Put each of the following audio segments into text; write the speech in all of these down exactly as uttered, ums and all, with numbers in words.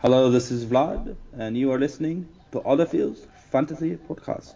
Hello, this is Vlad, and you are listening to Olive's Fantasy Podcast.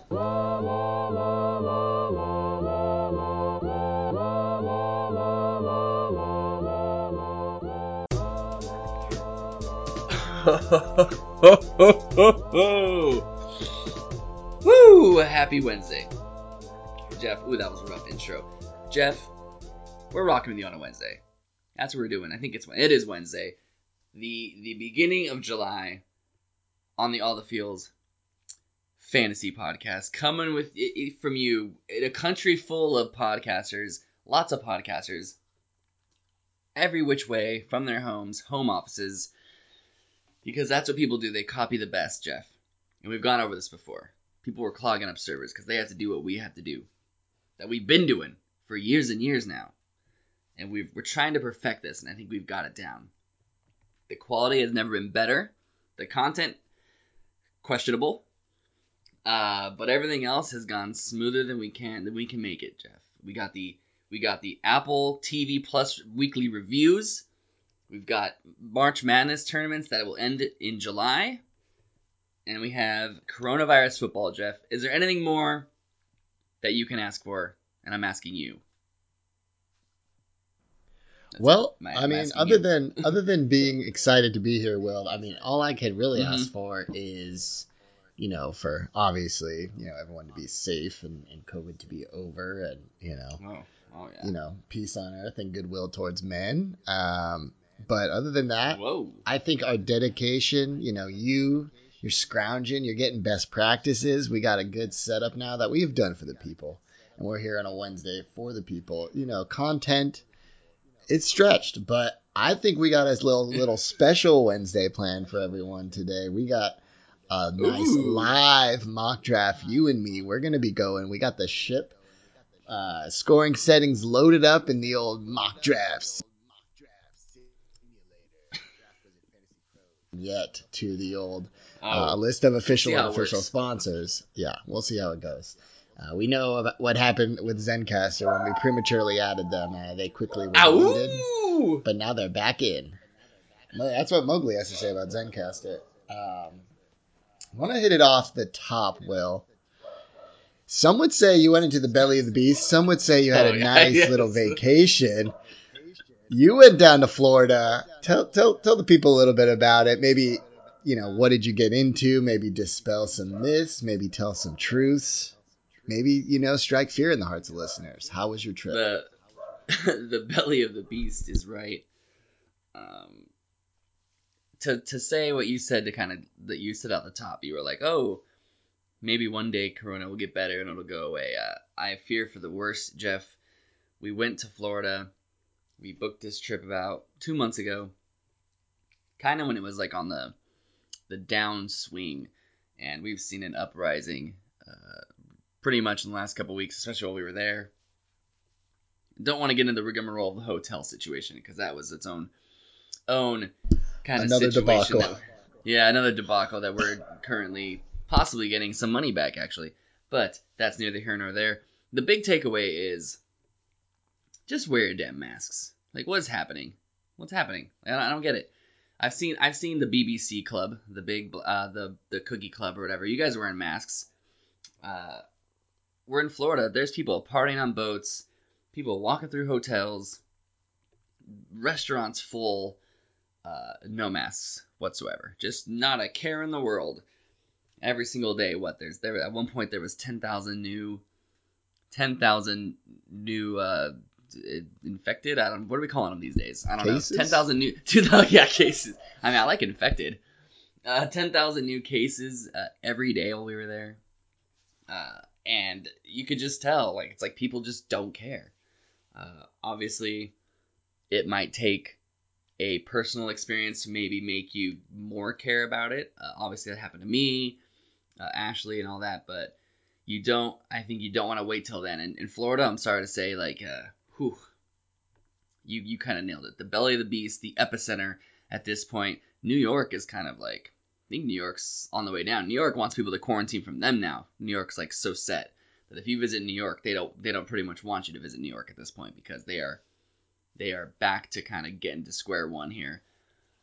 Woo! Happy Wednesday. Jeff, ooh, that was a rough intro. Jeff, we're rocking with you on a Wednesday. That's what we're doing. I think it's it is Wednesday. The the beginning of July on the All the Fields Fantasy Podcast. Coming with it from you in a country full of podcasters, lots of podcasters, every which way from their homes, home offices, because that's what people do. They copy the best, Jeff. And we've gone over this before. People were clogging up servers because they have to do what we have to do, that we've been doing for years and years now. And we've, we're trying to perfect this, and I think we've got it down. The quality has never been better. The content, questionable. Uh, but everything else has gone smoother than we can than we can make it, Jeff. We got the we got the Apple T V Plus weekly reviews. We've got March Madness tournaments that will end in July. And we have coronavirus football, Jeff. Is there anything more that you can ask for? And I'm asking you. That's Well, my, I I'm mean, asking other you. than other than being excited to be here, Will, I mean, all I could really Mhm. ask for is, you know, for obviously, you know, everyone to be safe and, and COVID to be over, and you know, Oh, oh yeah. you know, peace on earth and goodwill towards men. Um, but other than that, Whoa. I think our dedication, you know, you, you're scrounging, you're getting best practices. We got a good setup now that we've done for the people, and we're here on a Wednesday for the people. You know, content. It's stretched, but I think we got a little little special Wednesday planned for everyone today. We got a nice Ooh. live mock draft. You and me, we're gonna be going. We got the ship uh, scoring settings loaded up in the old mock drafts. Yet to the old uh, Oh. list of We'll see official and how it official works. sponsors. Yeah, we'll see how it goes. Uh, we know about what happened with Zencaster when we prematurely added them. Uh, they quickly rebooted, Ow! but now they're back in. Mo- That's what Mowgli has to say about Zencaster. Um, I want to hit it off the top, Will. Some would say you went into the belly of the beast. Some would say you had Oh, a yeah, nice yes. little vacation. You went down to Florida. Tell tell tell the people a little bit about it. Maybe, you know, what did you get into? Maybe dispel some myths. Maybe tell some truths. Maybe, you know, strike fear in the hearts of listeners. How was your trip? The the belly of the beast is right. Um, to to say what you said to kind of that you said at the top, you were like, oh, maybe one day Corona will get better and it'll go away. Uh, I fear for the worst, Jeff. We went to Florida. We booked this trip about two months ago, kind of when it was like on the the downswing, and we've seen an uprising uh, pretty much in the last couple weeks, especially while we were there. Don't want to get into the rigmarole of the hotel situation because that was its own own kind of Another situation. debacle. That, yeah, another debacle that we're currently possibly getting some money back, actually. But that's neither here nor there. The big takeaway is just wear your damn masks. Like, what is happening? What's happening? I don't, I don't get it. I've seen I've seen the B B C Club, the big uh, the the Cookie Club or whatever. You guys are wearing masks. Uh, we're in Florida. There's people partying on boats, people walking through hotels, restaurants full. Uh, no masks whatsoever. Just not a care in the world. Every single day, what there's there at one point there was ten thousand new, ten thousand new uh, infected. I don't. What are we calling them these days? I don't Cases? know. Ten thousand new. Two thousand. Yeah, cases. I mean, I like infected. Uh, ten thousand new cases uh, every day while we were there, uh, and you could just tell like it's like people just don't care. Uh, obviously, it might take a personal experience to maybe make you more care about it. Uh, obviously, that happened to me, uh, Ashley, and all that. But you don't. I think you don't want to wait till then. And in Florida, I'm sorry to say, like, uh, whew, you you kind of nailed it. The belly of the beast, the epicenter at this point. New York is kind of like. I think New York's on the way down. New York wants people to quarantine from them now. New York's like so set that if you visit New York, they don't they don't pretty much want you to visit New York at this point because they are they are back to kind of getting to square one here.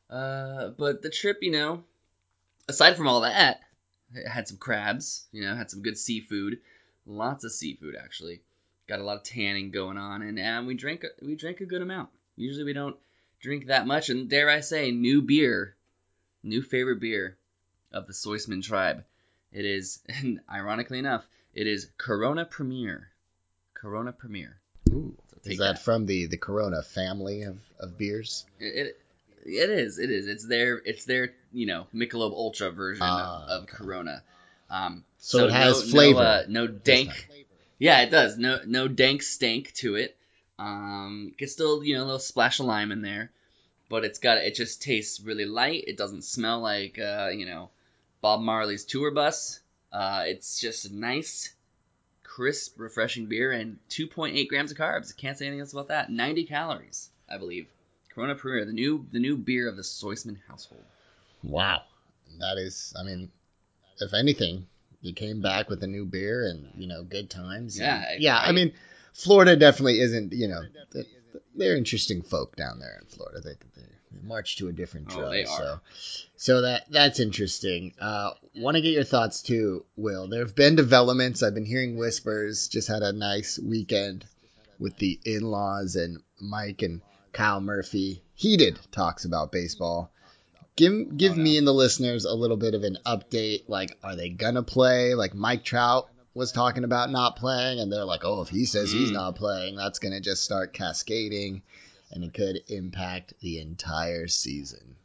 Uh, but the trip, you know, aside from all that, I had some crabs, you know, had some good seafood, lots of seafood actually. Got a lot of tanning going on, and, and we drank we drank a good amount. Usually we don't drink that much, and dare I say, new beer, new favorite beer of the Soisman tribe. It is, and ironically enough, it is Corona Premier. Corona Premier. Ooh, So take is that, that. from the, the Corona family of, of beers? It, it it is it is it's their it's their you know Michelob Ultra version Ah, of, of okay. Corona. Um, So, so it has no flavor. no uh, no this time. dank. Yeah, it does. No no dank stank to it. Um, you can still you know a little splash of lime in there, but it's got it just tastes really light. It doesn't smell like uh, you know Bob Marley's tour bus. Uh, it's just a nice, crisp, refreshing beer and two point eight grams of carbs. Can't say anything else about that. ninety calories, I believe. Corona Premier, the new the new beer of the Soisman household. Wow. That is, I mean, if anything, you came back with a new beer and, you know, good times. and- Yeah, yeah. I right? mean, Florida definitely isn't, you know, th- they're interesting folk down there in Florida. They, they march to a different Oh, drum. they are. So, so that that's interesting. Uh, Want to get your thoughts too, Will. There have been developments. I've been hearing whispers. Just had a nice weekend with the in-laws and Mike and Kyle Murphy. Heated talks about baseball. Give give Oh, no. me and the listeners a little bit of an update. Like, are they gonna play? Like Mike Trout was talking about not playing, and they're like, oh, if he says he's Mm. not playing, that's gonna just start cascading, and it could impact the entire season.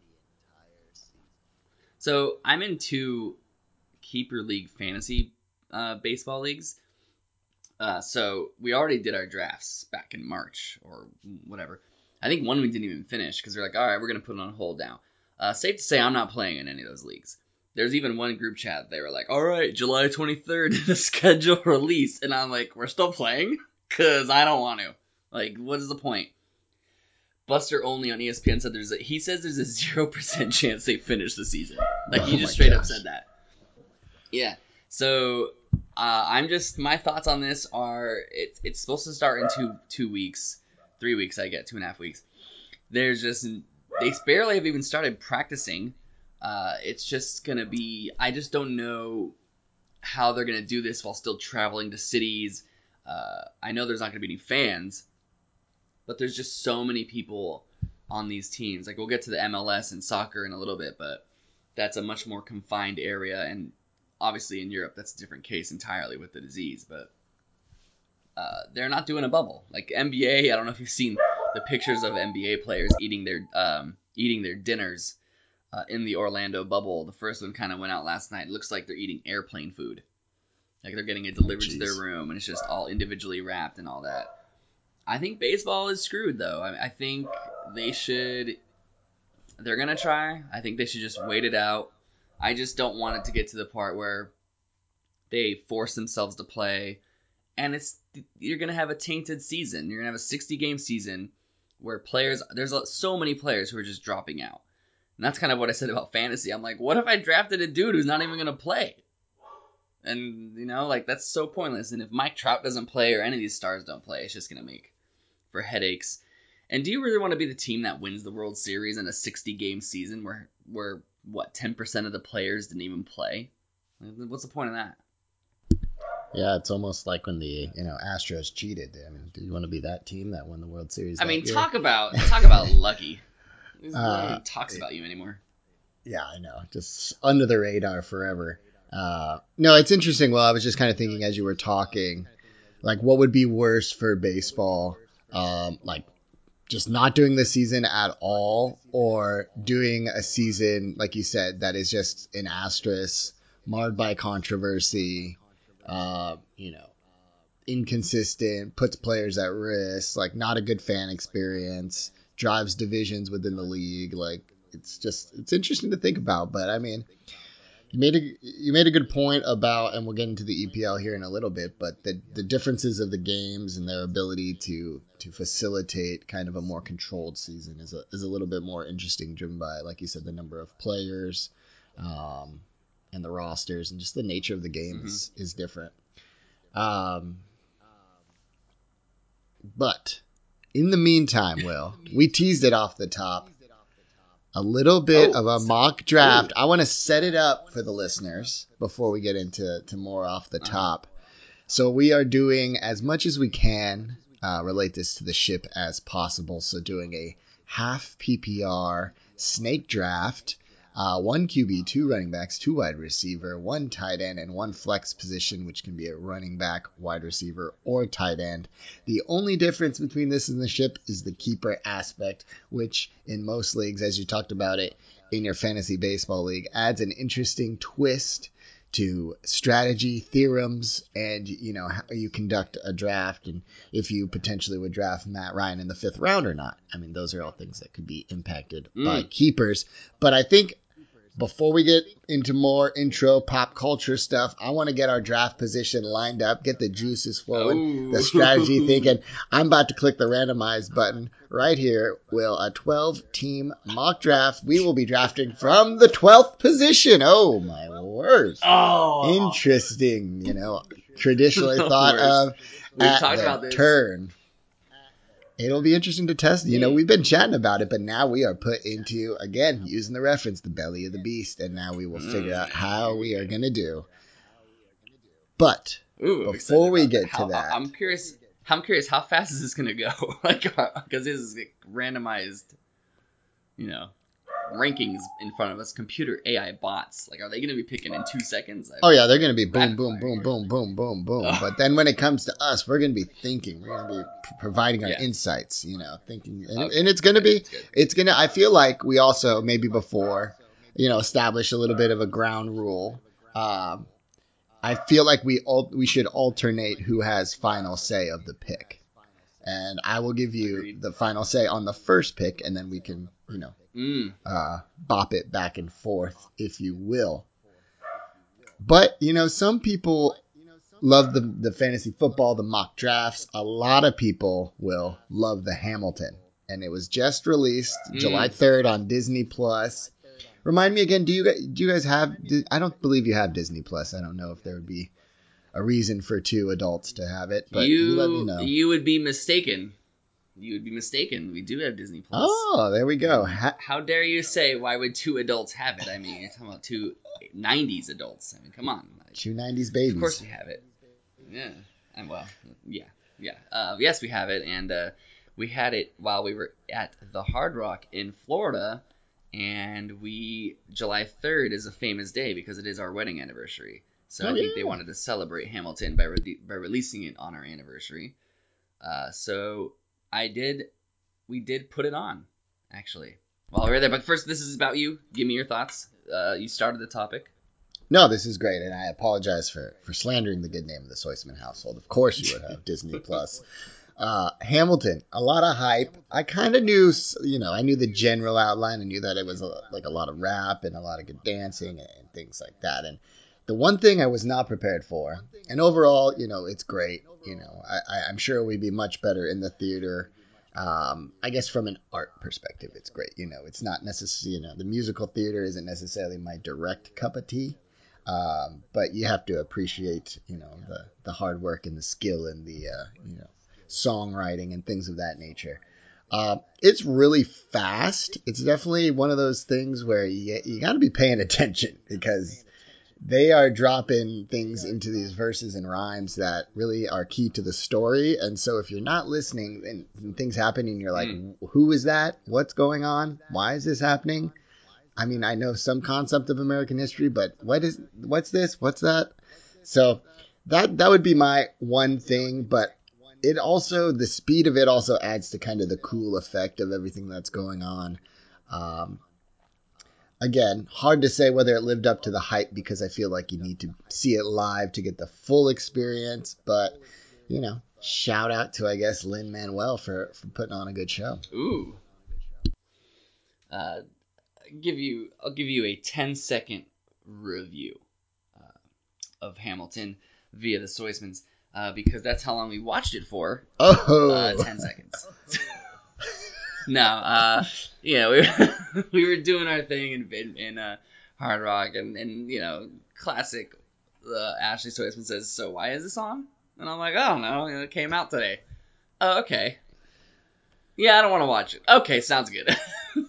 So I'm in two keeper league fantasy uh, baseball leagues. Uh, so we already did our drafts back in March or whatever. I think one we didn't even finish because they're like, all right, we're gonna put it on hold now. Uh, safe to say, I'm not playing in any of those leagues. There's even one group chat. They were like, all right, July twenty-third, the schedule release, and I'm like, we're still playing because I don't want to. Like, what is the point? Buster Only on E S P N said there's a, he says there's a zero percent chance they finish the season. Like, he Oh just my straight up gosh. said that. Yeah. So uh, I'm just my thoughts on this are it's it's supposed to start in two two weeks, three weeks. I get two and a half weeks. There's just they barely have even started practicing. Uh, it's just gonna be. I just don't know how they're gonna do this while still traveling to cities. Uh, I know there's not gonna be any fans, but there's just so many people on these teams. Like we'll get to the M L S and soccer in a little bit, but that's a much more confined area, and obviously in Europe that's a different case entirely with the disease. But uh, they're not doing a bubble like N B A. I don't know if you've seen the pictures of N B A players eating their um, eating their dinners uh, in the Orlando bubble. The first one kind of went out last night. It looks like they're eating airplane food. Like they're getting it delivered to their Jeez. room, and it's just all individually wrapped and all that. I think baseball is screwed though. I, I think they should. They're gonna try. I think they should just wait it out. I just don't want it to get to the part where they force themselves to play, and it's you're gonna have a tainted season. You're gonna have a sixty game season where players there's so many players who are just dropping out, and that's kind of what I said about fantasy. I'm like, what if I drafted a dude who's not even gonna play? And you know, like that's so pointless. And if Mike Trout doesn't play or any of these stars don't play, it's just gonna make for headaches. And do you really want to be the team that wins the World Series in a sixty game season where where what ten percent of the players didn't even play? What's the point of that? Yeah, it's almost like when the you know Astros cheated. I mean, do you want to be that team that won the World Series? I that mean, year? talk about talk about lucky. No one Uh, even talks about you anymore. Yeah, I know. Just under the radar forever. Uh, no, it's interesting. Well, I was just kind of thinking as you were talking, like what would be worse for baseball? Um, like just not doing the season at all, or doing a season, like you said, that is just an asterisk, marred by controversy, uh, you know, inconsistent, puts players at risk, like not a good fan experience, drives divisions within the league. Like it's just it's interesting to think about. But I mean, you made a you made a good point about, and we'll get into the E P L here in a little bit, but the the differences of the games and their ability to to facilitate kind of a more controlled season is a is a little bit more interesting, driven by, like you said, the number of players, um, and the rosters, and just the nature of the game Mm-hmm. is is different. Um, but in the meantime, Will, we teased it off the top. a little bit Oh, of a so- mock draft. ooh. I want to set it up for the listeners before we get into to more off the Uh-huh. top. So we are doing as much as we can uh, relate this to the ship as possible. So doing a half P P R snake draft, uh, one Q B, two running backs, two wide receiver, one tight end, and one flex position, which can be a running back, wide receiver, or tight end. The only difference between this and the ship is the keeper aspect, which in most leagues, as you talked about it in your fantasy baseball league, adds an interesting twist to strategy, theorems, and you know how you conduct a draft, and if you potentially would draft Matt Ryan in the fifth round or not. I mean, those are all things that could be impacted Mm. by keepers. But I think before we get into more intro pop culture stuff, I want to get our draft position lined up, get the juices flowing, Ooh. the strategy thinking. I'm about to click the randomize button right here. Will a twelve-team mock draft. We will be drafting from the twelfth position. Oh, my word. Oh, Interesting, you know, traditionally The thought worst. of We've at talked the about this. turn. It'll be interesting to test. You know, Hmm. we've been chatting about it, but now we are put into, again, using the reference, the belly of the beast, and now we will figure Mm. out how we are going to do. But Ooh, I'm before excited we about get that. to How, that- I'm curious. I'm curious. How fast is this gonna go? Like, because this is like randomized, you know, rankings in front of us. Computer A I bots. Like, are they gonna be picking in two seconds? oh, yeah, they're going to be boom, Rapid boom, fire. boom, boom, boom, boom, boom. Oh. But then when it comes to us, we're going to be thinking. We're going to be p- providing our Yeah. insights, you know, thinking. And, Okay. and it's going to be, That's good. it's going to, I feel like we also, maybe before, you know, establish a little bit of a ground rule. Um, I feel like we al- we should alternate who has final say of the pick. And I will give you Agreed. the final say on the first pick, and then we can, you know, Mm. uh, bop it back and forth, if you will. But, you know, some people love the, the fantasy football, the mock drafts. A lot of people will love the Hamilton. And it was just released Mm. July third on Disney Plus. Remind me again, do you guys, do you guys have, I don't believe you have Disney Plus. I don't know if there would be a reason for two adults to have it, but you, you let me know. you would be mistaken. You would be mistaken. We do have Disney Plus. Oh, there we go. Ha- How dare you say, why would two adults have it? I mean, you're talking about two nineties adults. I mean, come on. two nineties babies. Of course we have it. Yeah. And well, yeah. Yeah. Uh, yes, we have it. And uh, we had it while we were at the Hard Rock in Florida. And we, July third is a famous day because it is our wedding anniversary. So Oh, I think yeah. they wanted to celebrate Hamilton by, re- by releasing it on our anniversary. Uh, so I did, we did put it on, actually, while we were there. But first, this is about you. Give me your thoughts. Uh, you started the topic. No, this is great, and I apologize for, for slandering the good name of the Soisman household. Of course you would have Disney Plus. Uh, Hamilton, a lot of hype. I kind of knew, you know, I knew the general outline. I knew that it was a, like a lot of rap and a lot of good dancing and, and things like that. And the one thing I was not prepared for, and overall, you know, it's great. You know, I, I, I'm sure we'd be much better in the theater. Um, I guess from an art perspective, it's great. You know, it's not necessarily, you know, the musical theater isn't necessarily my direct cup of tea. Um, but you have to appreciate, you know, the, the hard work and the skill and the, uh, you know, songwriting and things of that nature. Uh, it's really fast. It's definitely one of those things where you, you got to be paying attention because they are dropping things into these verses and rhymes that really are key to the story. And so if you're not listening and, and things happen and you're like, Mm. who is that? What's going on? Why is this happening? I mean, I know some concept of American history, but what is, what's this? What's that? So that, that would be my one thing, but it also, the speed of it also adds to kind of the cool effect of everything that's going on. Um, again, hard to say whether it lived up to the hype because I feel like you need to see it live to get the full experience, but you know, shout out to, I guess, Lin-Manuel for, for putting on a good show. Ooh. Uh, give you, I'll give you a ten second review uh, of Hamilton via the Soismans uh, because that's how long we watched it for. Oh, Uh, ten seconds. No, uh, you know, we were, we were doing our thing in in, in uh, Hard Rock, and, and you know, classic. Uh, Ashley Soisman says, "So why is this on?" And I'm like, "I don't know. It came out today." Oh, okay. Yeah, I don't want to watch it. Okay, sounds good.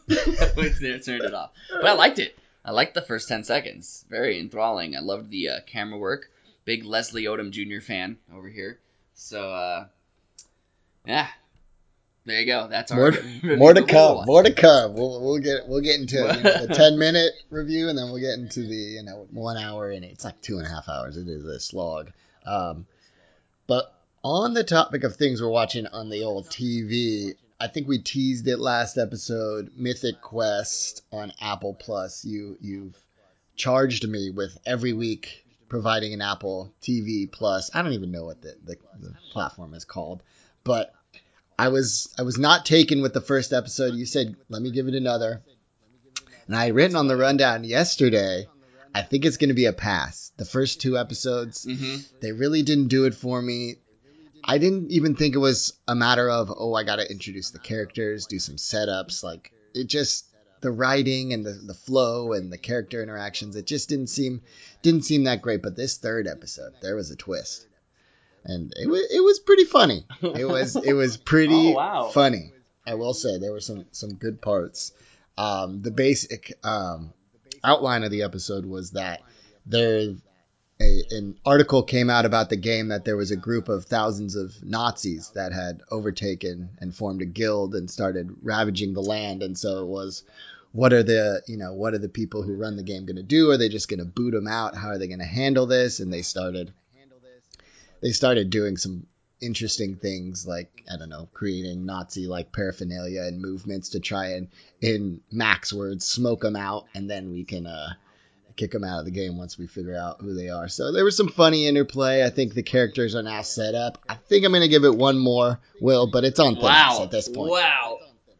we turned it off. But I liked it. I liked the first ten seconds. Very enthralling. I loved the uh, camera work. Big Leslie Odom Junior fan over here. So, uh, yeah. There you go. That's our more, review. more to But we'll come. watch. More to come. We'll we'll get we'll get into you know, the ten minute review, and then we'll get into the you know one hour and it's like two and a half hours. It is a slog. Um, but on the topic of things we're watching on the old T V, I think we teased it last episode. Mythic Quest on Apple Plus. You you've charged me with every week providing an Apple T V Plus. I don't even know what the, the, the platform is called, but I was I was not taken with the first episode. You said, let me give it another. And I had written on the rundown yesterday, I think it's going to be a pass. The first two episodes, mm-hmm. they really didn't do it for me. I didn't even think it was a matter of, oh, I got to introduce the characters, do some setups. Like, it just, the writing and the, the flow and the character interactions, it just didn't seem didn't seem that great. But this third episode, there was a twist. And it was it was pretty funny. It was it was pretty Oh, wow. funny. I will say there were some some good parts. Um, the basic um, outline of the episode was that there a, an article came out about the game that there was a group of thousands of Nazis that had overtaken and formed a guild and started ravaging the land. And so it was, what are the you know what are the people who run the game going to do? Are they just going to boot them out? How are they going to handle this? And they started. They started doing some interesting things like, I don't know, creating Nazi-like paraphernalia and movements to try and, in Mac's words, smoke them out, and then we can uh, kick them out of the game once we figure out who they are. So there was some funny interplay. I think the characters are now set up. I think I'm going to give it one more, Will, but it's on thinness Wow. at this point. Wow.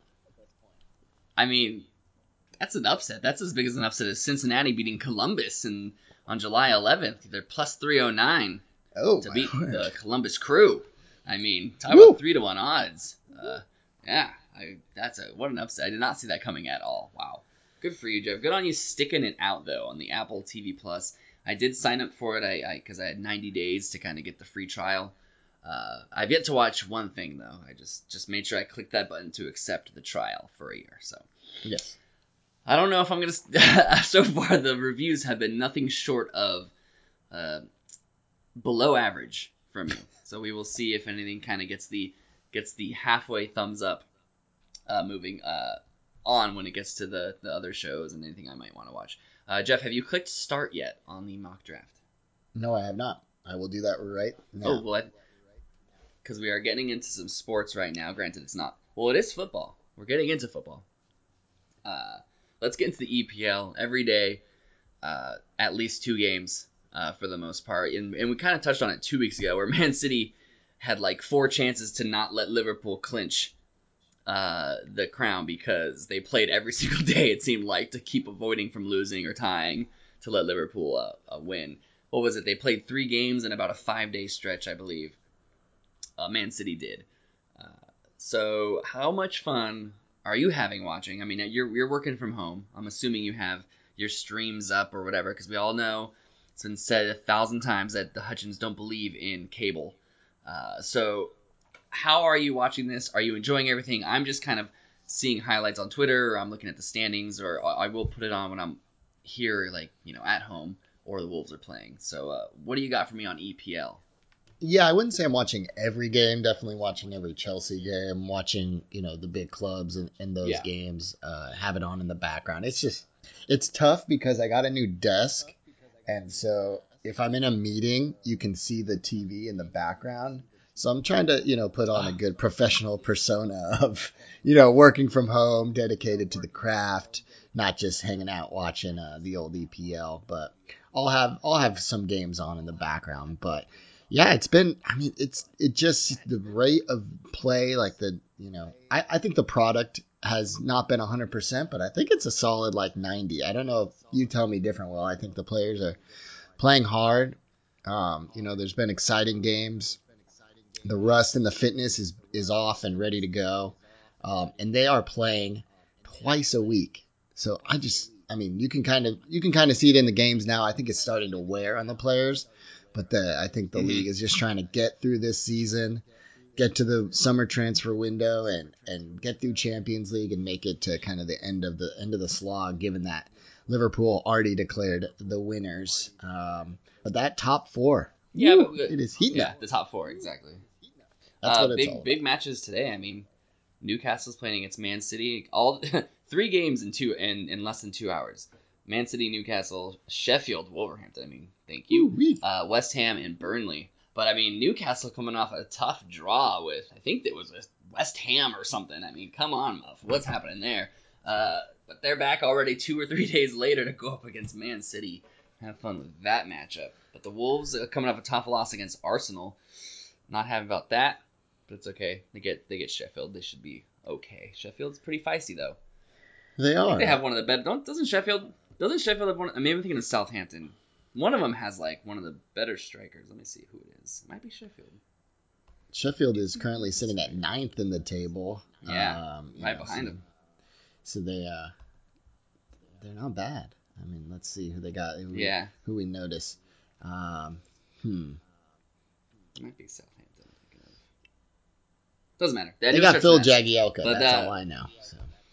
I mean, that's an upset. That's as big as an upset as Cincinnati beating Columbus in, on July eleventh. They're plus three oh nine. Oh, To my beat word. the Columbus Crew. I mean, talk Woo. about three to one odds. Uh, yeah, I, that's a what an upset. I did not see that coming at all. Wow, good for you, Jeff. Good on you sticking it out though on the Apple T V Plus. I did sign up for it. I because I, I had ninety days to kind of get the free trial. Uh, I've yet to watch one thing though. I just just made sure I clicked that button to accept the trial for a year. So Yes. I don't know if I'm gonna. So far, the reviews have been nothing short of. Uh, below average from you. So we will see if anything kind of gets the gets the halfway thumbs up uh, moving uh, on when it gets to the, the other shows and anything I might want to watch. Uh, Jeff, have you clicked start yet on the mock draft? No, I have not. I will do that right now. Oh, well, because we are getting into some sports right now. Granted, it's not. Well, it is football. We're getting into football. Uh, let's get into the E P L every day. Uh, at least two games. Uh, for the most part. And, and we kind of touched on it two weeks ago where Man City had like four chances to not let Liverpool clinch uh, the crown because they played every single day, it seemed like, to keep avoiding from losing or tying to let Liverpool uh, uh, win. What was it? They played three games in about a five-day stretch, I believe. Uh, Man City did. Uh, so how much fun are you having watching? I mean, you're, you're working from home. I'm assuming you have your streams up or whatever because we all know it's been said a thousand times that the Hutchins don't believe in cable. Uh, so how are you watching this? Are you enjoying everything? I'm just kind of seeing highlights on Twitter, or I'm looking at the standings, or I will put it on when I'm here, like, you know, at home, or the Wolves are playing. So uh, what do you got for me on E P L? Yeah, I wouldn't say I'm watching every game. Definitely watching every Chelsea game. Watching, you know, the big clubs in, in those Yeah. games. Uh, have it on in the background. It's just, it's tough because I got a new desk. And so if I'm in a meeting, you can see the T V in the background. So I'm trying to, you know, put on a good professional persona of, you know, working from home, dedicated to the craft, not just hanging out watching uh, the old E P L. But I'll have I'll have some games on in the background. But yeah, it's been, I mean, it's it just the rate of play, like the, you know, I, I think the product has not been one hundred percent, but I think it's a solid like ninety. I don't know if you tell me different, Will. I think the players are playing hard. Um, you know, there's been exciting games. The rust and the fitness is, is off and ready to go. Um, and they are playing twice a week. So I just, I mean, you can kind of, you can kind of see it in the games now. I think it's starting to wear on the players, but the, I think the Mhm. league is just trying to get through this season, get to the summer transfer window and, and get through Champions League and make it to kind of the end of the end of the slog, given that Liverpool already declared the winners. Um, but that top four, Yeah, woo, but, it is heating yeah, up. the top four exactly. That's uh, what it's big all about. big matches today. I mean, Newcastle's playing against Man City. All three games in two in, in less than two hours. Man City, Newcastle, Sheffield, Wolverhampton. I mean, thank you. Ooh-wee. Uh, West Ham and Burnley. But I mean, Newcastle coming off a tough draw with, I think it was West Ham or something. I mean, come on, Muff. What's happening there? Uh, but they're back already two or three days later to go up against Man City. Have fun with that matchup. But the Wolves are coming off a tough loss against Arsenal. Not happy about that, but it's okay. They get they get Sheffield. They should be okay. Sheffield's pretty feisty though. They I are. think they have one of the better. Don't doesn't Sheffield doesn't Sheffield have one? Maybe I'm thinking of Southampton. One of them has like one of the better strikers. Let me see who it is. It might be Sheffield. Sheffield is currently sitting at ninth in the table. Yeah, um, right know, behind so, them. So they uh, they're not bad. I mean, let's see who they got. Who we, Yeah, who we notice. Um, hmm. it might be Southampton. I'm thinking of. Doesn't matter. They, They got Phil Jagielka. But, That's uh, all I know. So.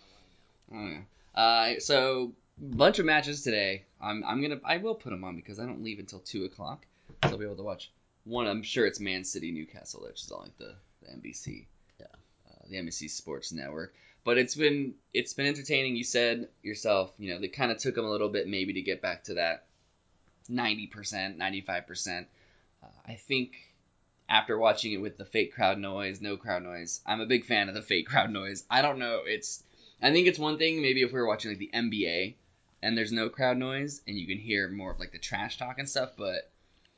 Oh yeah. Uh, so bunch of matches today. I'm I'm gonna I will put them on because I don't leave until two o'clock. So I'll be able to watch one. I'm sure it's Man City Newcastle, which is on like the, the N B C, yeah, uh, the N B C Sports Network. But it's been it's been entertaining. You said yourself, you know, they kind of took them a little bit maybe to get back to that ninety percent, ninety-five percent. Uh, I think after watching it with the fake crowd noise, no crowd noise, I'm a big fan of the fake crowd noise. I don't know, it's I think it's one thing maybe if we were watching like the N B A and there's no crowd noise and you can hear more of like the trash talk and stuff, but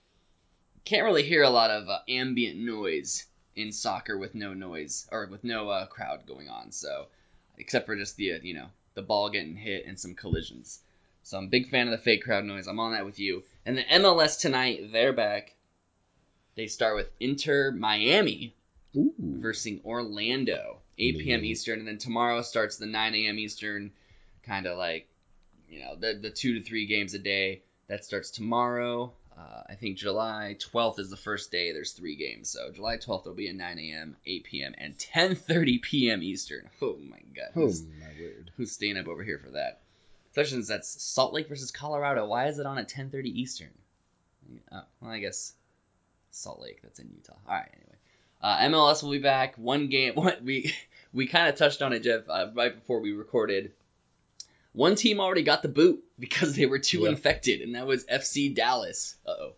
can't really hear a lot of uh, ambient noise in soccer with no noise or with no uh, crowd going on. So except for just the uh, you know the ball getting hit and some collisions. So I'm a big fan of the fake crowd noise. I'm on that with you. And the M L S tonight, they're back. They start with Inter Miami Ooh. versus Orlando, eight p.m. Eastern, and then tomorrow starts the nine a.m. Eastern, kind of like, you know, the the two to three games a day. That starts tomorrow. Uh, I think July twelfth is the first day. There's three games, so July twelfth will be at nine a.m., eight p.m., and ten thirty p.m. Eastern. Oh my God, Oh who's, my word! who's staying up over here for that? Especially since that's Salt Lake versus Colorado. Why is it on at ten thirty Eastern? Oh, well, I guess Salt Lake, that's in Utah. All right, anyway. Uh, M L S will be back. One game. What we we kind of touched on it, Jeff, uh, right before we recorded. One team already got the boot because they were too Yep. infected, and that was F C Dallas. Uh-oh.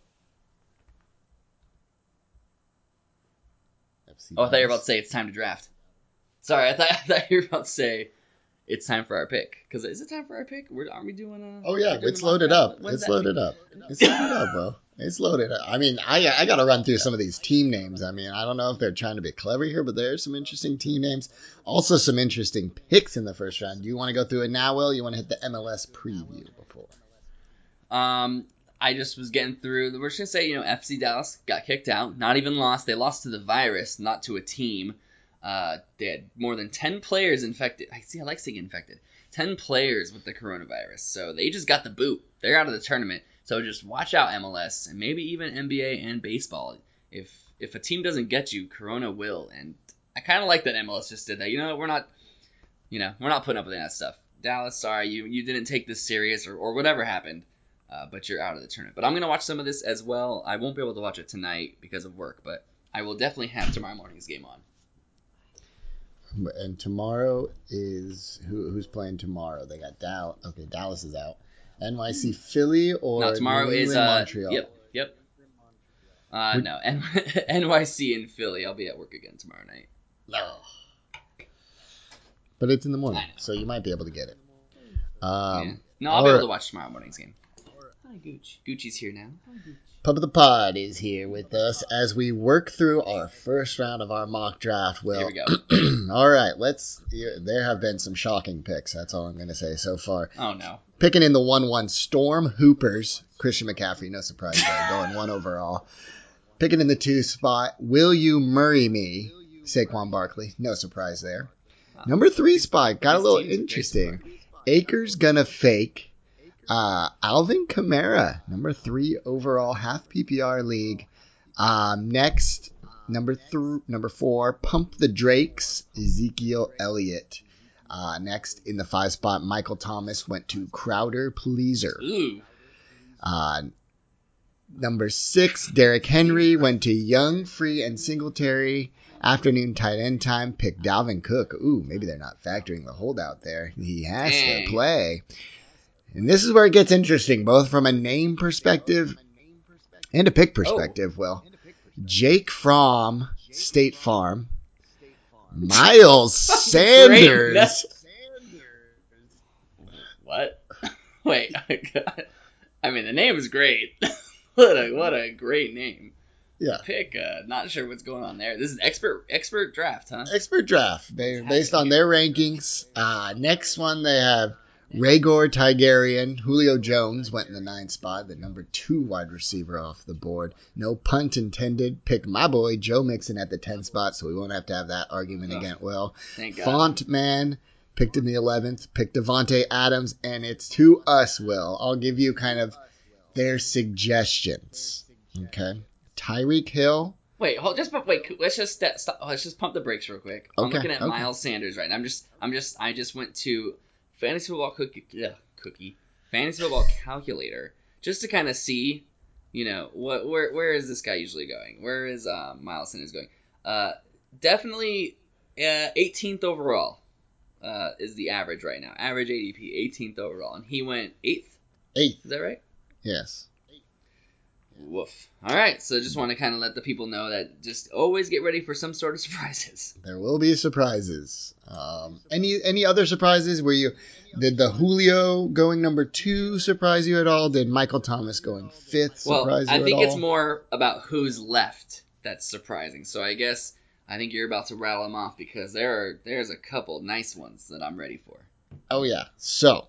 F C Oh, I thought you were Dallas. about to say it's time to draft. Sorry, I thought, I thought you were about to say it's time for our pick. Because is it time for our pick? We're, aren't we doing a... Oh yeah, we're doing it's a mock loaded draft? up. When's It's that loaded be? up. It's loaded up, bro. It's loaded up. I mean, I I got to run through some of these team names. I mean, I don't know if they're trying to be clever here, but there's some interesting team names. Also, some interesting picks in the first round. Do you want to go through it now, Will? You want to hit the M L S preview before? Um, I just was getting through. We're just gonna say, you know, F C Dallas got kicked out. Not even lost. They lost to the virus, not to a team. Uh, they had more than ten players infected. I see. I like saying infected. Ten players with the coronavirus. So they just got the boot. They're out of the tournament. So just watch out, M L S, and maybe even N B A and baseball. If if a team doesn't get you, Corona will. And I kind of like that M L S just did that. You know, we're not, you know, we're not putting up with that stuff. Dallas, sorry, you you didn't take this serious or, or whatever happened. Uh, but you're out of the tournament. But I'm going to watch some of this as well. I won't be able to watch it tonight because of work, but I will definitely have tomorrow morning's game on. And tomorrow is who who's playing tomorrow? They got Dallas. Okay, Dallas is out. N Y C Philly or No, tomorrow New is England, uh, Montreal? Yep, yep. Uh, Would- no, N- NYC and Philly. I'll be at work again tomorrow night. No. But it's in the morning, I know. so you might be able to get it. Um, Yeah. No, I'll be all able right. to watch tomorrow morning's game. Hi, Gooch. Gucci's here now. Hi, Gooch. Pub of the Pod is here with us as we work through our first round of our mock draft. Will. Here we go. All right, let's. There have been some shocking picks. That's all I'm going to say so far. Oh, no. Picking in the one one Storm Hoopers, Christian McCaffrey, no surprise there, going one overall. Picking in the two spot, Will You Murray Me, Saquon Barkley, no surprise there. Number three spot, got a These little teams are great interesting. Akers gonna fake. Uh, Alvin Kamara, number three overall, half P P R league. Um, next, Number three, number four, Pump the Drakes, Ezekiel Elliott. Uh, next, in the five spot, Michael Thomas went to Crowder Pleaser. Ooh. Uh, number six, Derrick Henry went to Young, Free, and Singletary. Afternoon tight end time, picked Dalvin Cook. Ooh, maybe they're not factoring the holdout there. He has Dang. to play. And this is where it gets interesting, both from a name perspective and a pick perspective, Oh. Will. Jake Fromm, State Farm. Miles Sanders. What? Wait. I mean, the name is great. what a what a great name. Yeah. Pick. Uh, not sure what's going on there. This is expert expert draft, huh? Expert draft. They based on their rankings. Uh, next one they have Rhaegar Targaryen. Julio Jones went in the ninth spot, the number two wide receiver off the board. No punt intended. Picked my boy Joe Mixon at the tenth spot, so we won't have to have that argument Oh, again. Well, thank God. Font Man picked in the eleventh. Picked Devontae Adams, and it's to us, Will. I'll give you kind of their suggestions. Okay. Tyreek Hill. Wait, hold just but wait. Let's just step, stop. Let's just pump the brakes real quick. I'm Okay, looking at okay. Miles Sanders right now. I'm just, I'm just, I just went to fantasy football cookie, ugh, cookie, fantasy football calculator just to kind of see, you know, what where where is this guy usually going? Where is uh, Miles Sanders going? Uh, definitely, uh, eighteenth overall uh, is the average right now. Average A D P, eighteenth overall, and he went eighth. Eighth. Is that right? Yes. Woof. All right, so just want to kind of let the people know that just always get ready for some sort of surprises. There will be surprises. Um, any any other surprises? Were you did the Julio going number two surprise you at all? Did Michael Thomas going fifth surprise Well, you I at think all? it's more about who's left that's surprising. So I guess I think you're about to rattle them off because there are there's a couple nice ones that I'm ready for. Oh yeah. So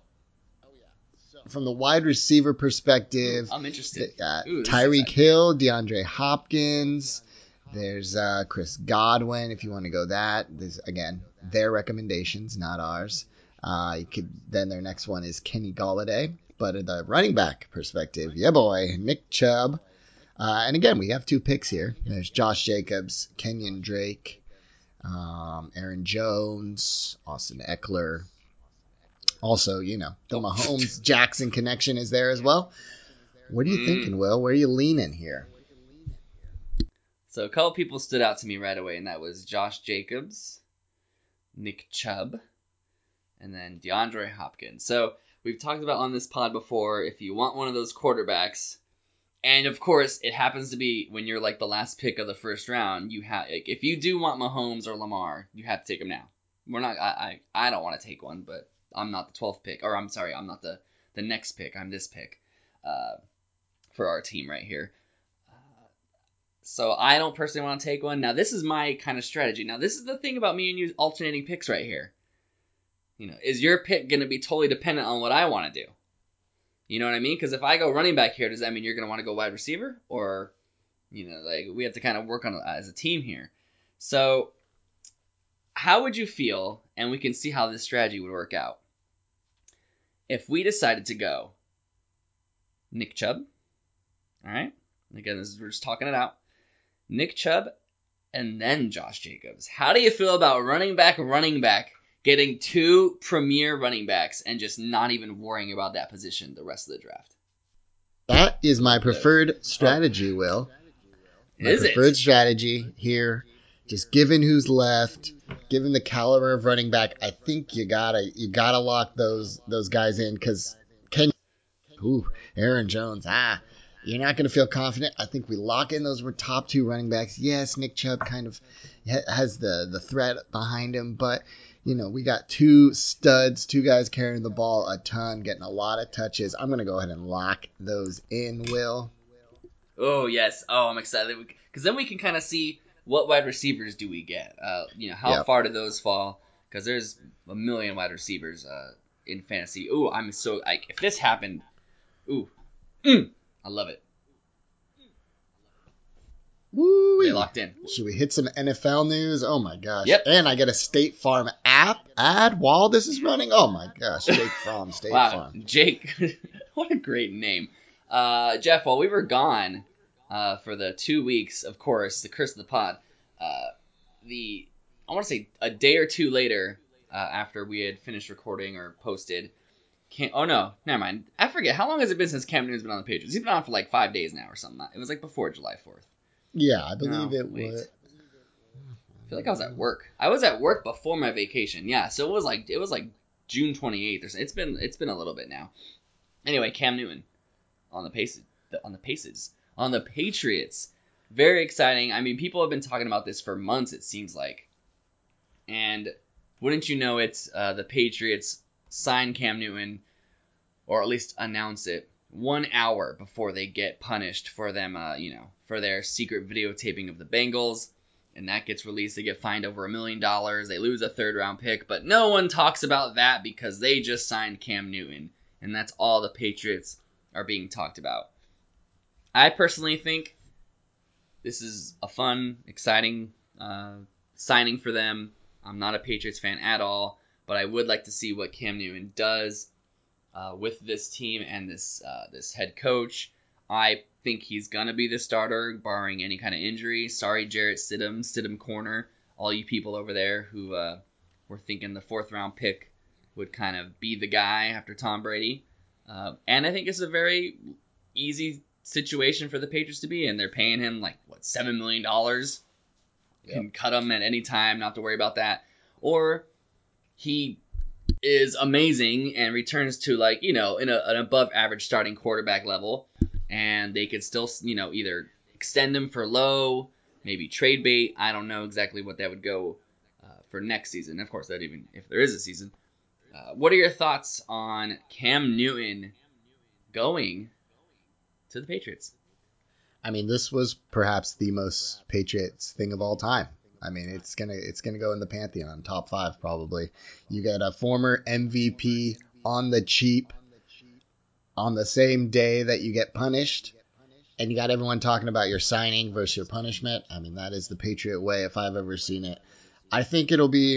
from the wide receiver perspective, I'm interested. uh, Ooh, this is Tyreek exciting. Hill, DeAndre Hopkins. There's uh, Chris Godwin, if you want to go that. There's, again, their recommendations, not ours. Uh, you could Then their next one is Kenny Galladay. But at the running back perspective, yeah, boy, Nick Chubb. Uh, and again, we have two picks here. There's Josh Jacobs, Kenyon Drake, um, Aaron Jones, Austin Eckler. Also, you know, the Mahomes-Jackson connection is there as well. What are you Mm. thinking, Will? Where are you leaning here? So a couple people stood out to me right away, and that was Josh Jacobs, Nick Chubb, and then DeAndre Hopkins. So we've talked about on this pod before, if you want one of those quarterbacks, and of course it happens to be when you're like the last pick of the first round, you have like, if you do want Mahomes or Lamar, you have to take them now. We're not. I I, I don't want to take one, but I'm not the twelfth pick, or I'm sorry, I'm not the the next pick. I'm this pick uh, for our team right here. So I don't personally want to take one. Now, this is my kind of strategy. Now, this is the thing about me and you alternating picks right here. You know, is your pick going to be totally dependent on what I want to do? You know what I mean? Because if I go running back here, does that mean you're going to want to go wide receiver? Or, you know, like we have to kind of work on it as a team here. So how would you feel, and we can see how this strategy would work out, if we decided to go Nick Chubb, all right? Again, this is, we're just talking it out. Nick Chubb, and then Josh Jacobs. How do you feel about running back, running back, getting two premier running backs and just not even worrying about that position the rest of the draft? That is my preferred strategy, Will. My Is preferred it? strategy here. Just given who's left, given the caliber of running back, I think you gotta you gotta lock those those guys in because Ken, ooh, Aaron Jones, ah. You're not going to feel confident. I think we lock in those top two running backs. Yes, Nick Chubb kind of has the, the threat behind him, but, you know, we got two studs, two guys carrying the ball a ton, getting a lot of touches. I'm going to go ahead and lock those in, Will. Oh, yes. Oh, I'm excited. Because then we can kind of see what wide receivers do we get. Uh, you know, how Yep. far do those fall? Because there's a million wide receivers uh, in fantasy. Ooh, I'm so... like if this happened... Ooh. Mm. I love it. Woo! They locked in. Should we hit some N F L news? Oh my gosh. Yep. And I get a State Farm app ad while this is running. Oh my gosh. State Farm, State Wow, Farm. Jake, what a great name. Uh, Jeff, while we were gone uh, for the two weeks, of course, the curse of the pod, uh, the I want to say a day or two later, uh, after we had finished recording or posted. Cam, oh no, never mind. I forget how long has it been since Cam Newton's been on the Patriots. He's been on for like five days now or something. It was like before July fourth. Yeah, I believe No, it wait. was. I feel like I was at work. I was at work before my vacation. Yeah, so it was like it was like June twenty-eighth or something. It's been it's been a little bit now. Anyway, Cam Newton on the Paces, on the Paces, on the Patriots. Very exciting. I mean, people have been talking about this for months, it seems like. And wouldn't you know it, uh, the Patriots signed Cam Newton, or at least announce it, one hour before they get punished for them, uh, you know, for their secret videotaping of the Bengals. And that gets released. They get fined over a million dollars. They lose a third round pick. But no one talks about that because they just signed Cam Newton. And that's all the Patriots are being talked about. I personally think this is a fun, exciting uh, signing for them. I'm not a Patriots fan at all, but I would like to see what Cam Newton does uh, with this team and this uh, this head coach. I think he's gonna be the starter, barring any kind of injury. Sorry, Jarrett Stidham, Stidham Corner, all you people over there who uh, were thinking the fourth round pick would kind of be the guy after Tom Brady. Uh, and I think it's a very easy situation for the Patriots to be in. They're paying him like what seven million dollars. You can cut him at any time, not to worry about that. Or he is amazing and returns to like you know in a, an above average starting quarterback level, and they could still you know either extend him for low, maybe trade bait. I don't know exactly what that would go uh, for next season. Of course, that even if there is a season. Uh, what are your thoughts on Cam Newton going to the Patriots? I mean, this was perhaps the most Patriots thing of all time. I mean, it's gonna it's gonna go in the pantheon, top five probably. You got a former M V P on the cheap on the same day that you get punished, and you got everyone talking about your signing versus your punishment. I mean, that is the Patriot way if I've ever seen it. I think it'll be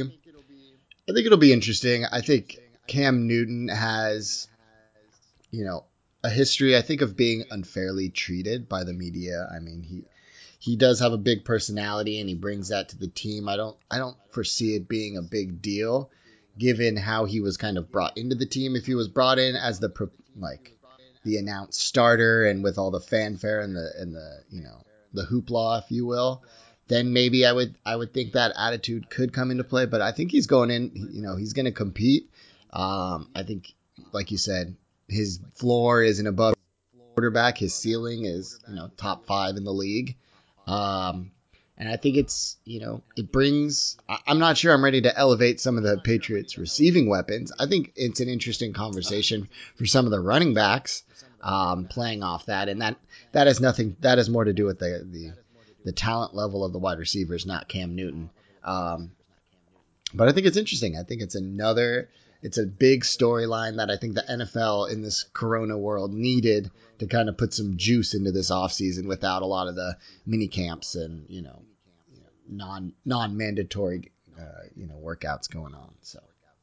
I think it'll be interesting. I think Cam Newton has, you know, a history, I think, of being unfairly treated by the media. I mean, he he does have a big personality and he brings that to the team. I don't I don't foresee it being a big deal given how he was kind of brought into the team. If he was brought in as the like the announced starter and with all the fanfare and the and the, you know, the hoopla, if you will, then maybe I would I would think that attitude could come into play, but I think he's going in, you know, he's going to compete. Um, I think like you said, his floor is an above quarterback. His ceiling is, you know, top five in the league. Um, and I think it's, you know, it brings, I- I'm not sure I'm ready to elevate some of the Patriots receiving weapons. I think it's an interesting conversation for some of the running backs, um, playing off that. And that, that has nothing, that has more to do with the, the, the talent level of the wide receivers, not Cam Newton. Um, but I think it's interesting. I think it's another, it's a big storyline that I think the N F L in this Corona world needed to kind of put some juice into this offseason without a lot of the mini camps and, you know, non non mandatory, uh, you know, workouts going on. So,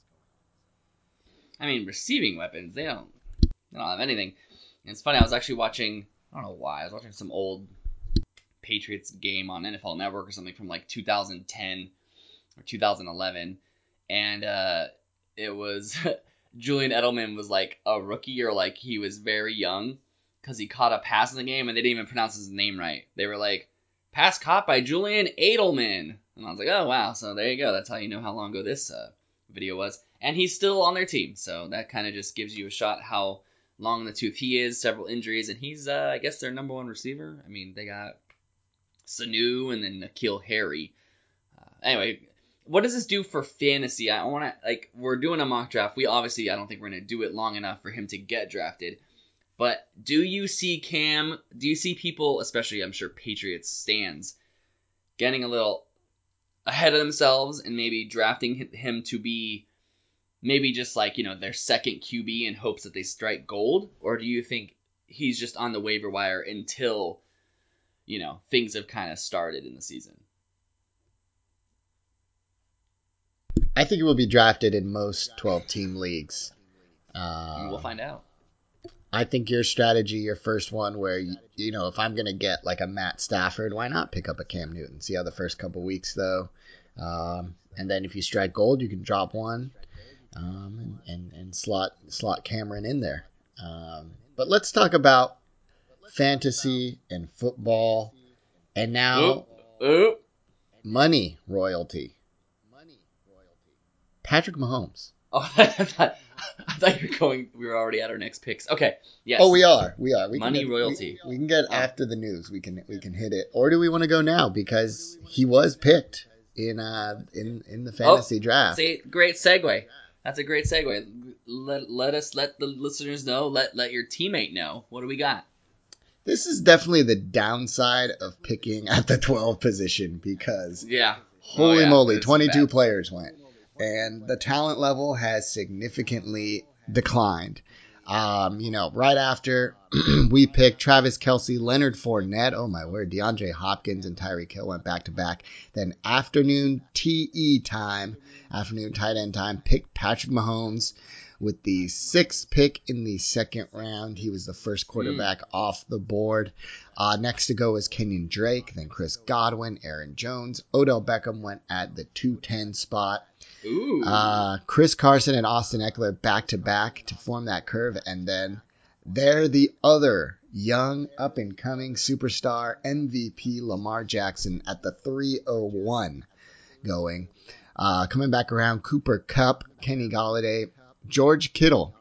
I mean, receiving weapons, they don't, they don't have anything. And it's funny, I was actually watching, I don't know why, I was watching some old Patriots game on N F L Network or something from like two thousand ten or two thousand eleven, and uh, it was Julian Edelman was like a rookie or like he was very young because he caught a pass in the game and they didn't even pronounce his name right. They were like, pass caught by Julian Edelman. And I was like, oh, wow. So there you go. That's how you know how long ago this uh, video was. And he's still on their team. So that kind of just gives you a shot how long in the tooth he is. Several injuries. And he's, uh, I guess, their number one receiver. I mean, they got Sanu and then N'Keal Harry. Uh, anyway, what does this do for fantasy? I want to, like, we're doing a mock draft. We obviously, I don't think we're going to do it long enough for him to get drafted. But do you see Cam, do you see people, especially I'm sure Patriots stands, getting a little ahead of themselves and maybe drafting him to be maybe just like, you know, their second Q B in hopes that they strike gold? Or do you think he's just on the waiver wire until, you know, things have kind of started in the season? I think he will be drafted in most twelve-team leagues. Uh, we'll find out. I think your strategy, your first one where, you, you know, if I'm going to get like a Matt Stafford, why not pick up a Cam Newton? See how the first couple weeks, though. Um, and then if you strike gold, you can drop one um, and, and, and slot slot Cameron in there. Um, but let's talk about fantasy and football. And now, Oop, oop. money royalty. Patrick Mahomes. Oh, I thought, I thought you were going. We were already at our next picks. Okay, yes. Oh, we are. We are. We Money can get, royalty. We, we can get Oh. after the news. We can we can hit it. Or do we want to go now because he was picked in uh in in the fantasy Oh, draft? See, great segue. That's a great segue. Let let us let the listeners know. Let let your teammate know. What do we got? This is definitely the downside of picking at the twelve position because Yeah. holy Oh, yeah. moly, It's twenty-two bad. players went. And the talent level has significantly declined. Um, you know, right after we picked Travis Kelce, Leonard Fournette, oh my word, DeAndre Hopkins and Tyreek Hill went back to back. Then afternoon T E time, afternoon tight end time, picked Patrick Mahomes with the sixth pick in the second round. He was the first quarterback mm. off the board. Uh, next to go was Kenyon Drake, then Chris Godwin, Aaron Jones. Odell Beckham went at the two ten spot. Ooh. Uh, Chris Carson and Austin Eckler back to back to form that curve. And then they're the other young up and coming superstar M V P Lamar Jackson at the three oh one going. Uh, coming back around, Cooper Kupp, Kenny Golladay, George Kittle,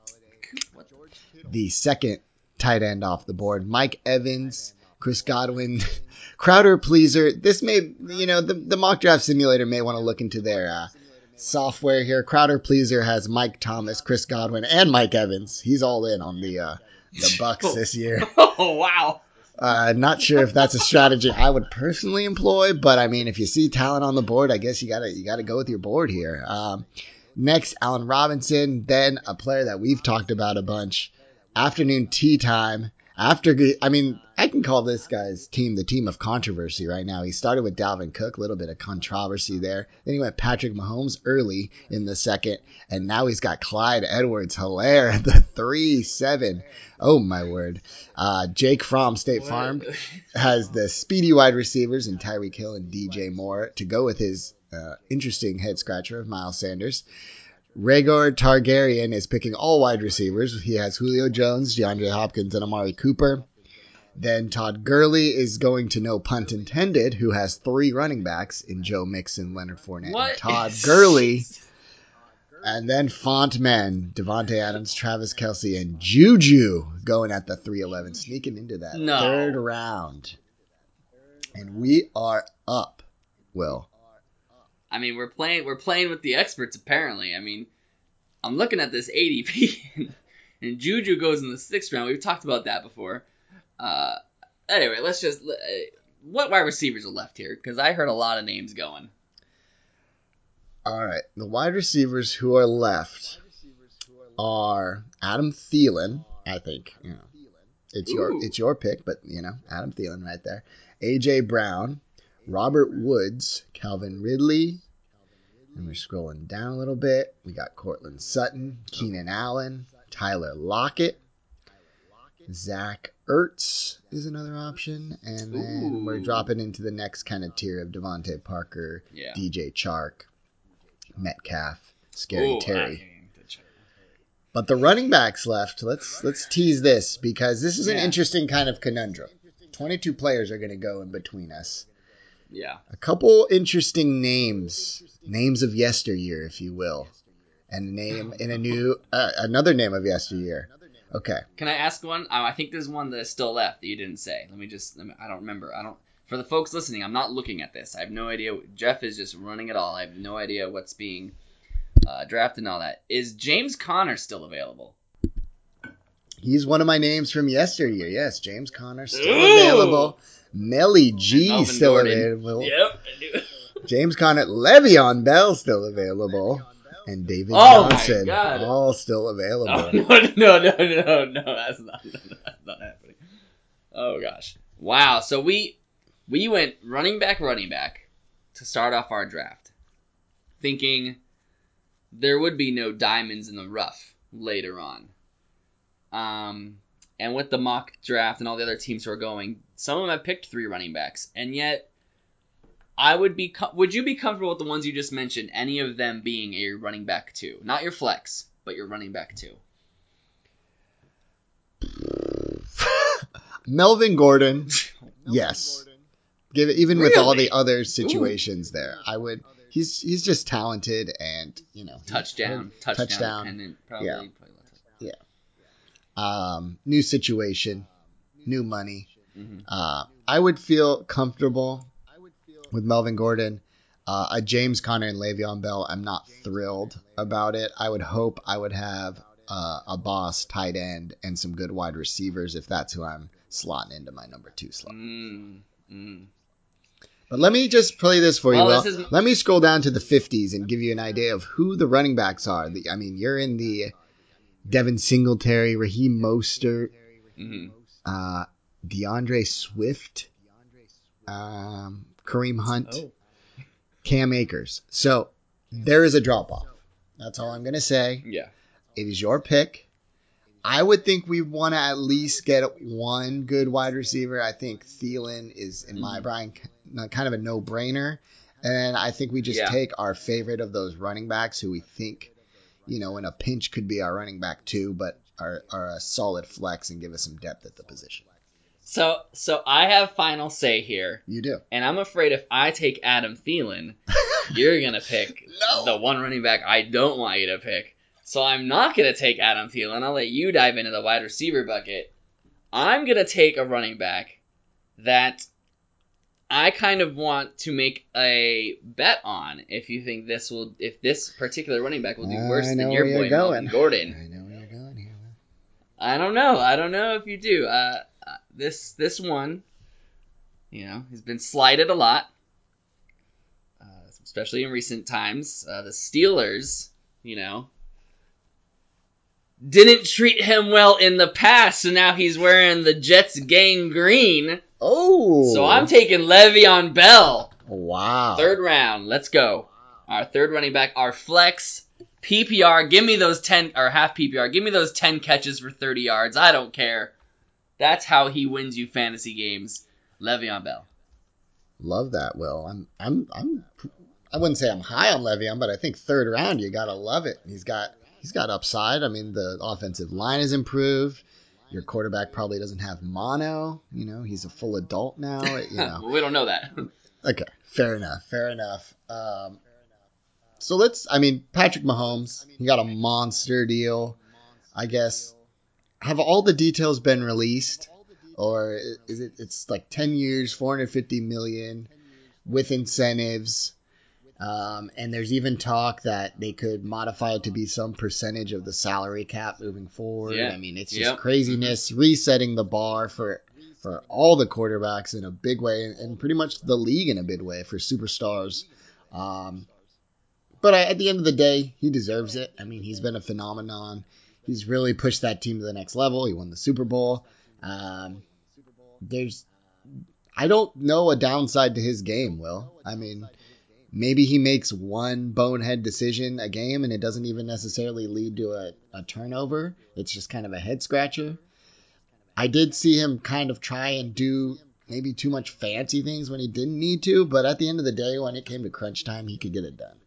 the second tight end off the board, Mike Evans, Chris Godwin, Crowder Pleaser. This may, you know, the, the mock draft simulator may want to look into their uh, software here. Crowder Pleaser has Mike Thomas, Chris Godwin, and Mike Evans. He's all in on the uh, the Bucks this year. Oh, wow. Uh, not sure if that's a strategy I would personally employ, but I mean, if you see talent on the board, I guess you gotta you gotta go with your board here. Um, next, Allen Robinson, then a player that we've talked about a bunch. Afternoon tea time. After, I mean, I can call this guy's team the team of controversy right now. He started with Dalvin Cook, a little bit of controversy there. Then he went Patrick Mahomes early in the second, and now he's got Clyde Edwards-Helaire at the three seven. Oh, my word. Uh, Jake Fromm, State What? Farm, has the speedy wide receivers in Tyreek Hill and D J Moore to go with his uh, interesting head-scratcher of Miles Sanders. Rhaegar Targaryen is picking all wide receivers. He has Julio Jones, DeAndre Hopkins, and Amari Cooper. Then Todd Gurley is going to no punt intended, who has three running backs in Joe Mixon, Leonard Fournette, What? and Todd Gurley. And then Font Men, Devontae Adams, Travis Kelce, and Juju going at the three eleven, sneaking into that No. third round. And we are up, Will. I mean, we're playing we're playing with the experts, apparently. I mean, I'm looking at this A D P, and, and Juju goes in the sixth round. We've talked about that before. Uh, anyway, let's just... Uh, what wide receivers are left here? Because I heard a lot of names going. All right. The wide receivers who are left are Adam Thielen, I think. You know, it's Ooh. your it's your pick, but, you know, Adam Thielen right there. A J. Brown, Robert Woods, Calvin Ridley, and we're scrolling down a little bit. We got Cortland Sutton, Keenan Allen, Tyler Lockett, Zach Ertz is another option, and then Ooh. we're dropping into the next kind of tier of Devontae Parker, Yeah. D J Chark, Metcalf, Scary Ooh, Terry. I- But the running backs left, let's let's tease this because this is an Yeah. interesting kind of conundrum. twenty-two players are going to go in between us. Yeah. A couple interesting names, names of yesteryear, if you will, and a name in a new, uh, another name of yesteryear. Okay. Can I ask one? Oh, I think there's one that's still left that you didn't say. Let me just, let me, I don't remember. I don't, for the folks listening, I'm not looking at this. I have no idea. Jeff is just running it all. I have no idea what's being uh, drafted and all that. Is James Conner still available? He's one of my names from yesteryear. Yes, James Conner still Ooh! available. Melly G Melvin still Gordon. available. Yep. I knew. James Conner, Le'Veon Bell still available. And David Oh my Johnson, God. all still available. Oh, no, no, no, no, no, that's not, no, that's not happening. Oh, gosh. Wow, so we we went running back, running back to start off our draft, thinking there would be no diamonds in the rough later on. Um, and with the mock draft and all the other teams who are going, some of them have picked three running backs, and yet I would be. Would you be comfortable with the ones you just mentioned? Any of them being a running back two, not your flex, but your running back two. Melvin Gordon, yes. Give it, even with Really? all the other situations Ooh. there, I would. He's he's just talented and you know touchdown, touchdown, touchdown. dependent, probably. Yeah. probably Yeah. Um, new situation, new money. mm-hmm. Uh, I would feel comfortable with Melvin Gordon. Uh, a James Conner and Le'Veon Bell, I'm not thrilled about it. I would hope I would have uh, a boss tight end and some good wide receivers if that's who I'm slotting into my number two slot. Mm, mm. But let me just play this for well, you, Will. This is... Let me scroll down to the fifties and give you an idea of who the running backs are. The, I mean, you're in the Devin Singletary, Raheem Mostert, mm-hmm. uh, DeAndre Swift, um, Kareem Hunt, oh. Cam Akers. So there is a drop-off. That's all I'm going to say. Yeah. It is your pick. I would think we want to at least get one good wide receiver. I think Thielen is, in my brain, kind of a no-brainer. And I think we just yeah. take our favorite of those running backs who we think, you know, in a pinch could be our running back too, but are, are a solid flex and give us some depth at the position. So so I have final say here. You do. And I'm afraid if I take Adam Thielen, you're going to pick no. the one running back I don't want you to pick. So I'm not going to take Adam Thielen. I'll let you dive into the wide receiver bucket. I'm going to take a running back that I kind of want to make a bet on if you think this will, if this particular running back will do worse than your boy Melvin Gordon. I know where you're going here. I don't know. I don't know if you do. Uh, this this one, you know, has been slighted a lot, uh, especially in recent times. Uh, the Steelers, you know, didn't treat him well in the past, so now he's wearing the Jets gang green. Oh. So I'm taking Le'Veon Bell. Wow. Third round. Let's go. Our third running back, our flex, P P R. Give me those ten, or half P P R. Give me those ten catches for thirty yards. I don't care. That's how he wins you fantasy games. Le'Veon Bell. Love that, Will. I'm, I'm, I'm, I wouldn't say I'm high on Le'Veon, but I think third round, you gotta love it. He's got, he's got upside. I mean, the offensive line has improved. Your quarterback probably doesn't have mono. You know, he's a full adult now. You know. Well, we don't know that. Okay, fair enough. Fair enough. Um, so let's. I mean, Patrick Mahomes. He got a monster deal. I guess. Have all the details been released, or is it? It's like ten years, four hundred fifty million, with incentives. Um, and there's even talk that they could modify it to be some percentage of the salary cap moving forward. Yeah. I mean, it's just Yep. craziness, resetting the bar for for all the quarterbacks in a big way, and pretty much the league in a big way for superstars. Um, but I, at the end of the day, he deserves it. I mean, he's been a phenomenon. He's really pushed that team to the next level. He won the Super Bowl. Um, there's, I don't know a downside to his game, Will. I mean, maybe he makes one bonehead decision a game and it doesn't even necessarily lead to a, a turnover. It's just kind of a head scratcher. I did see him kind of try and do maybe too much fancy things when he didn't need to, but at the end of the day, when it came to crunch time, he could get it done.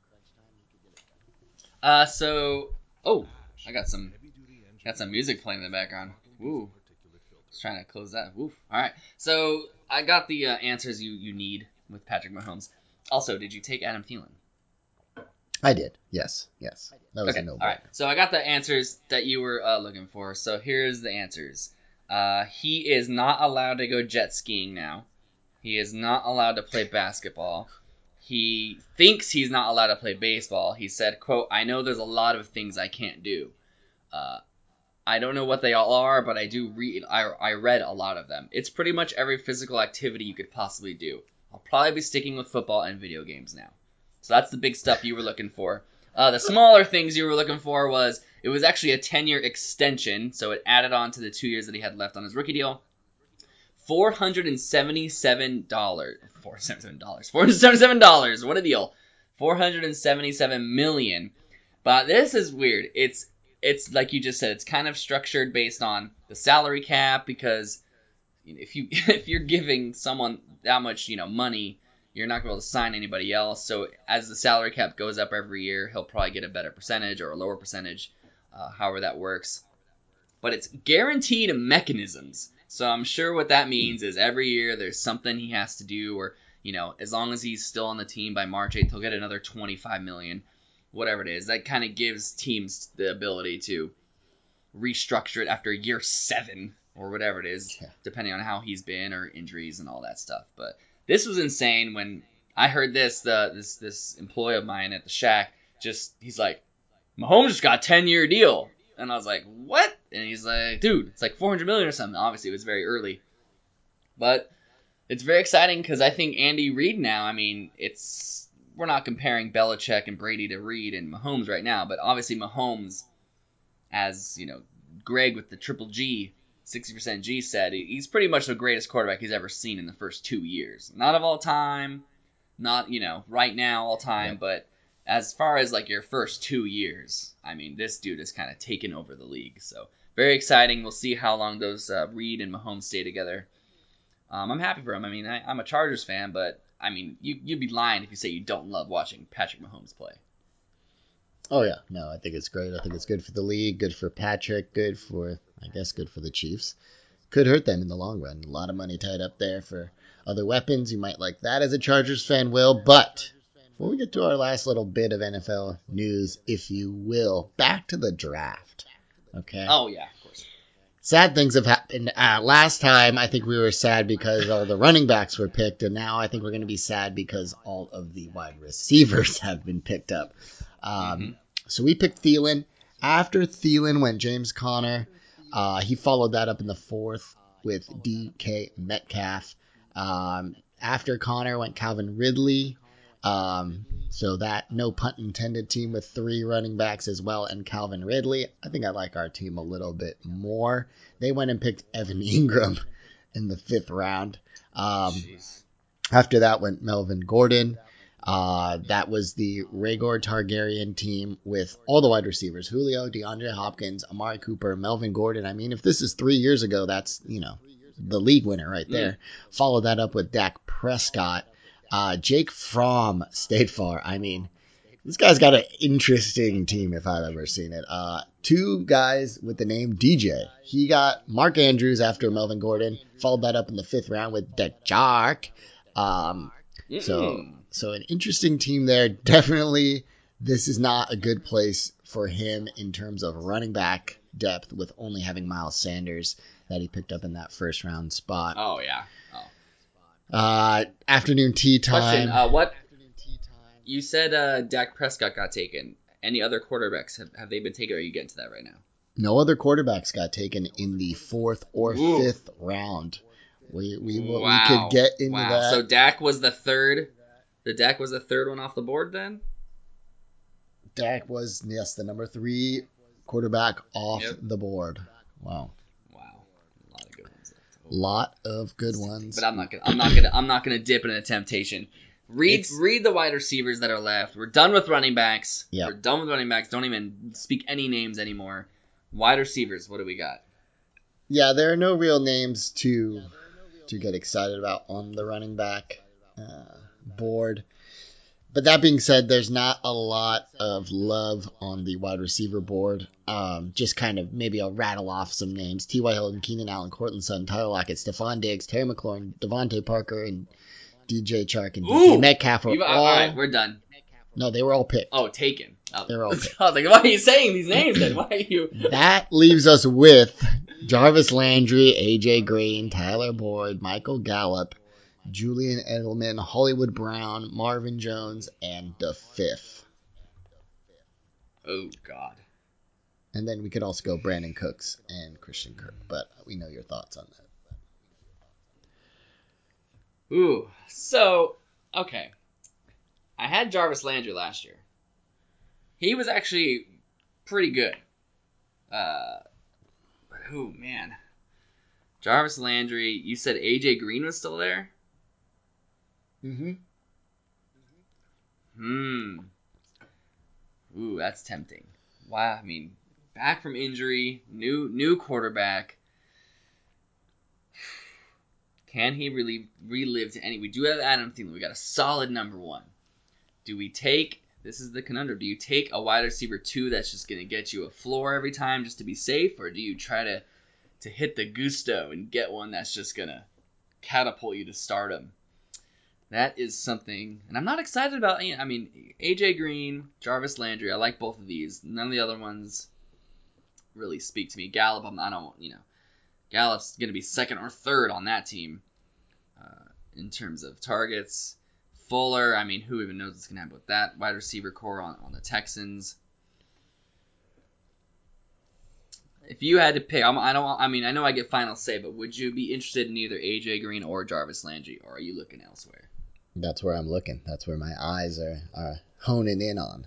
Uh, so, oh, I got some, got some music playing in the background. Woo. Just trying to close that. Woo. All right. So I got the uh, answers you, you need with Patrick Mahomes. Also, did you take Adam Thielen? I did. Yes. Yes. That was okay. a no-brainer. All right. So I got the answers that you were uh, looking for. So here's the answers. Uh, he is not allowed to go jet skiing now. He is not allowed to play basketball. He thinks he's not allowed to play baseball. He said, quote, I know there's a lot of things I can't do. Uh, I don't know what they all are, but I do read. I, I read a lot of them. It's pretty much every physical activity you could possibly do. I'll probably be sticking with football and video games now. So that's the big stuff you were looking for. Uh, the smaller things you were looking for was, it was actually a ten-year extension, so it added on to the two years that he had left on his rookie deal. four hundred seventy-seven dollars. four hundred seventy-seven dollars. four hundred seventy-seven dollars. What a deal. four hundred seventy-seven million dollars. But this is weird. It's it's like you just said, it's kind of structured based on the salary cap because you know, if you if you're giving someone that much, you know, money, you're not going to be able to sign anybody else. So as the salary cap goes up every year, he'll probably get a better percentage or a lower percentage, uh, however that works. But it's guaranteed mechanisms. So I'm sure what that means is every year there's something he has to do, or you know, as long as he's still on the team by March eighth, he'll get another twenty-five million dollars, whatever it is. That kind of gives teams the ability to restructure it after year seven or whatever it is, Yeah. depending on how he's been or injuries and all that stuff. But this was insane when I heard this. The this this employee of mine at the Shack just he's like, Mahomes just got a ten-year deal, and I was like, what? And he's like, dude, it's like four hundred million dollars or something. Obviously, it was very early, but it's very exciting because I think Andy Reid now. I mean, it's we're not comparing Belichick and Brady to Reid and Mahomes right now, but obviously Mahomes, as you know, Greg with the triple G, sixty percent G said, he's pretty much the greatest quarterback he's ever seen in the first two years. Not of all time, not, you know, right now all time, Yep. but as far as like your first two years, I mean, this dude has kind of taken over the league. So very exciting. We'll see how long those uh, Reid and Mahomes stay together. Um, I'm happy for him. I mean, I, I'm a Chargers fan, but I mean, you, you'd be lying if you say you don't love watching Patrick Mahomes play. Oh, yeah. No, I think it's great. I think it's good for the league, good for Patrick, good for, I guess, good for the Chiefs. Could hurt them in the long run. A lot of money tied up there for other weapons. You might like that as a Chargers fan, Will. But before we get to our last little bit of N F L news, if you will, back to the draft. Okay? Oh, yeah, of course. Sad things have happened. Uh, last time, I think we were sad because all the running backs were picked, and now I think we're going to be sad because all of the wide receivers have been picked up. Um, Mm-hmm. So we picked Thielen. After Thielen went James Conner. Uh, he followed that up in the fourth with D K Metcalf. Um, after Conner went Calvin Ridley. Um, so that, no pun intended, team with three running backs as well, and Calvin Ridley. I think I like our team a little bit more. They went and picked Evan Ingram in the fifth round. Um, Jeez. after that went Melvin Gordon. Uh, that was the Rhaegar Targaryen team with all the wide receivers. Julio, DeAndre Hopkins, Amari Cooper, Melvin Gordon. I mean, if this is three years ago, that's, you know, the league winner right there. Mm. Follow that up with Dak Prescott. Uh, Jake Fromm stayed far. I mean, this guy's got an interesting team if I've ever seen it. Uh, two guys with the name D J. He got Mark Andrews after Melvin Gordon. Followed that up in the fifth round with Dejark. Um, Mm-mm. so... So an interesting team there. Definitely, this is not a good place for him in terms of running back depth with only having Miles Sanders that he picked up in that first round spot. Oh, yeah. Oh. Uh, afternoon tea time. Question, uh, what? You said uh, Dak Prescott got taken. Any other quarterbacks, have, have they been taken, or are you getting to that right now? No other quarterbacks got taken in the fourth or Ooh. fifth round. We we, we, wow. we could get into wow. that. So Dak was the third... The Dak was the third one off the board then? Dak was, yes, the number three quarterback off Yep. the board. Wow. Wow. A lot of good ones. Lot of good ones. But I'm not gonna I'm not gonna I'm not gonna dip into temptation. Read It's, read the wide receivers that are left. We're done with running backs. Yep. We're done with running backs. Don't even speak any names anymore. Wide receivers, what do we got? Yeah, there are no real names to to get excited about on the running back uh, board. But that being said, there's not a lot of love on the wide receiver board. Um, just kind of, maybe I'll rattle off some names. T Y. Hilton, Keenan Allen, Cortland Sutton, Tyler Lockett, Stephon Diggs, Terry McLaurin, Devontae Parker, and D J Chark and D K Metcalf were all... All right, we're done. No, they were all picked. Oh, taken. Oh. They were all picked. I was like, why are you saying these names then? Why are you... That leaves us with Jarvis Landry, A J Green, Tyler Boyd, Michael Gallup, Julian Edelman, Hollywood Brown, Marvin Jones, and the fifth. Oh, God. And then we could also go Brandon Cooks and Christian Kirk, but we know your thoughts on that. Ooh, so, okay. I had Jarvis Landry last year. He was actually pretty good. Uh, but, oh, man. Jarvis Landry, you said A J Green was still there? Mm-hmm. Hmm. Ooh, that's tempting. Wow, I mean, back from injury, new new quarterback. Can he really relive to any? We do have Adam Thielen. We got a solid number one. Do we take, this is the conundrum, do you take a wide receiver two that's just going to get you a floor every time just to be safe, or do you try to, to hit the gusto and get one that's just going to catapult you to stardom? That is something, and I'm not excited about, I mean, A J Green, Jarvis Landry, I like both of these. None of the other ones really speak to me. Gallup, I'm, I don't, you know, Gallup's going to be second or third on that team uh, in terms of targets. Fuller, I mean, who even knows what's going to happen with that wide receiver core on, on the Texans. If you had to pick, I'm, I don't. I mean, I know I get final say, but would you be interested in either A J Green or Jarvis Landry, or are you looking elsewhere? That's where I'm looking. That's where my eyes are, are honing in on.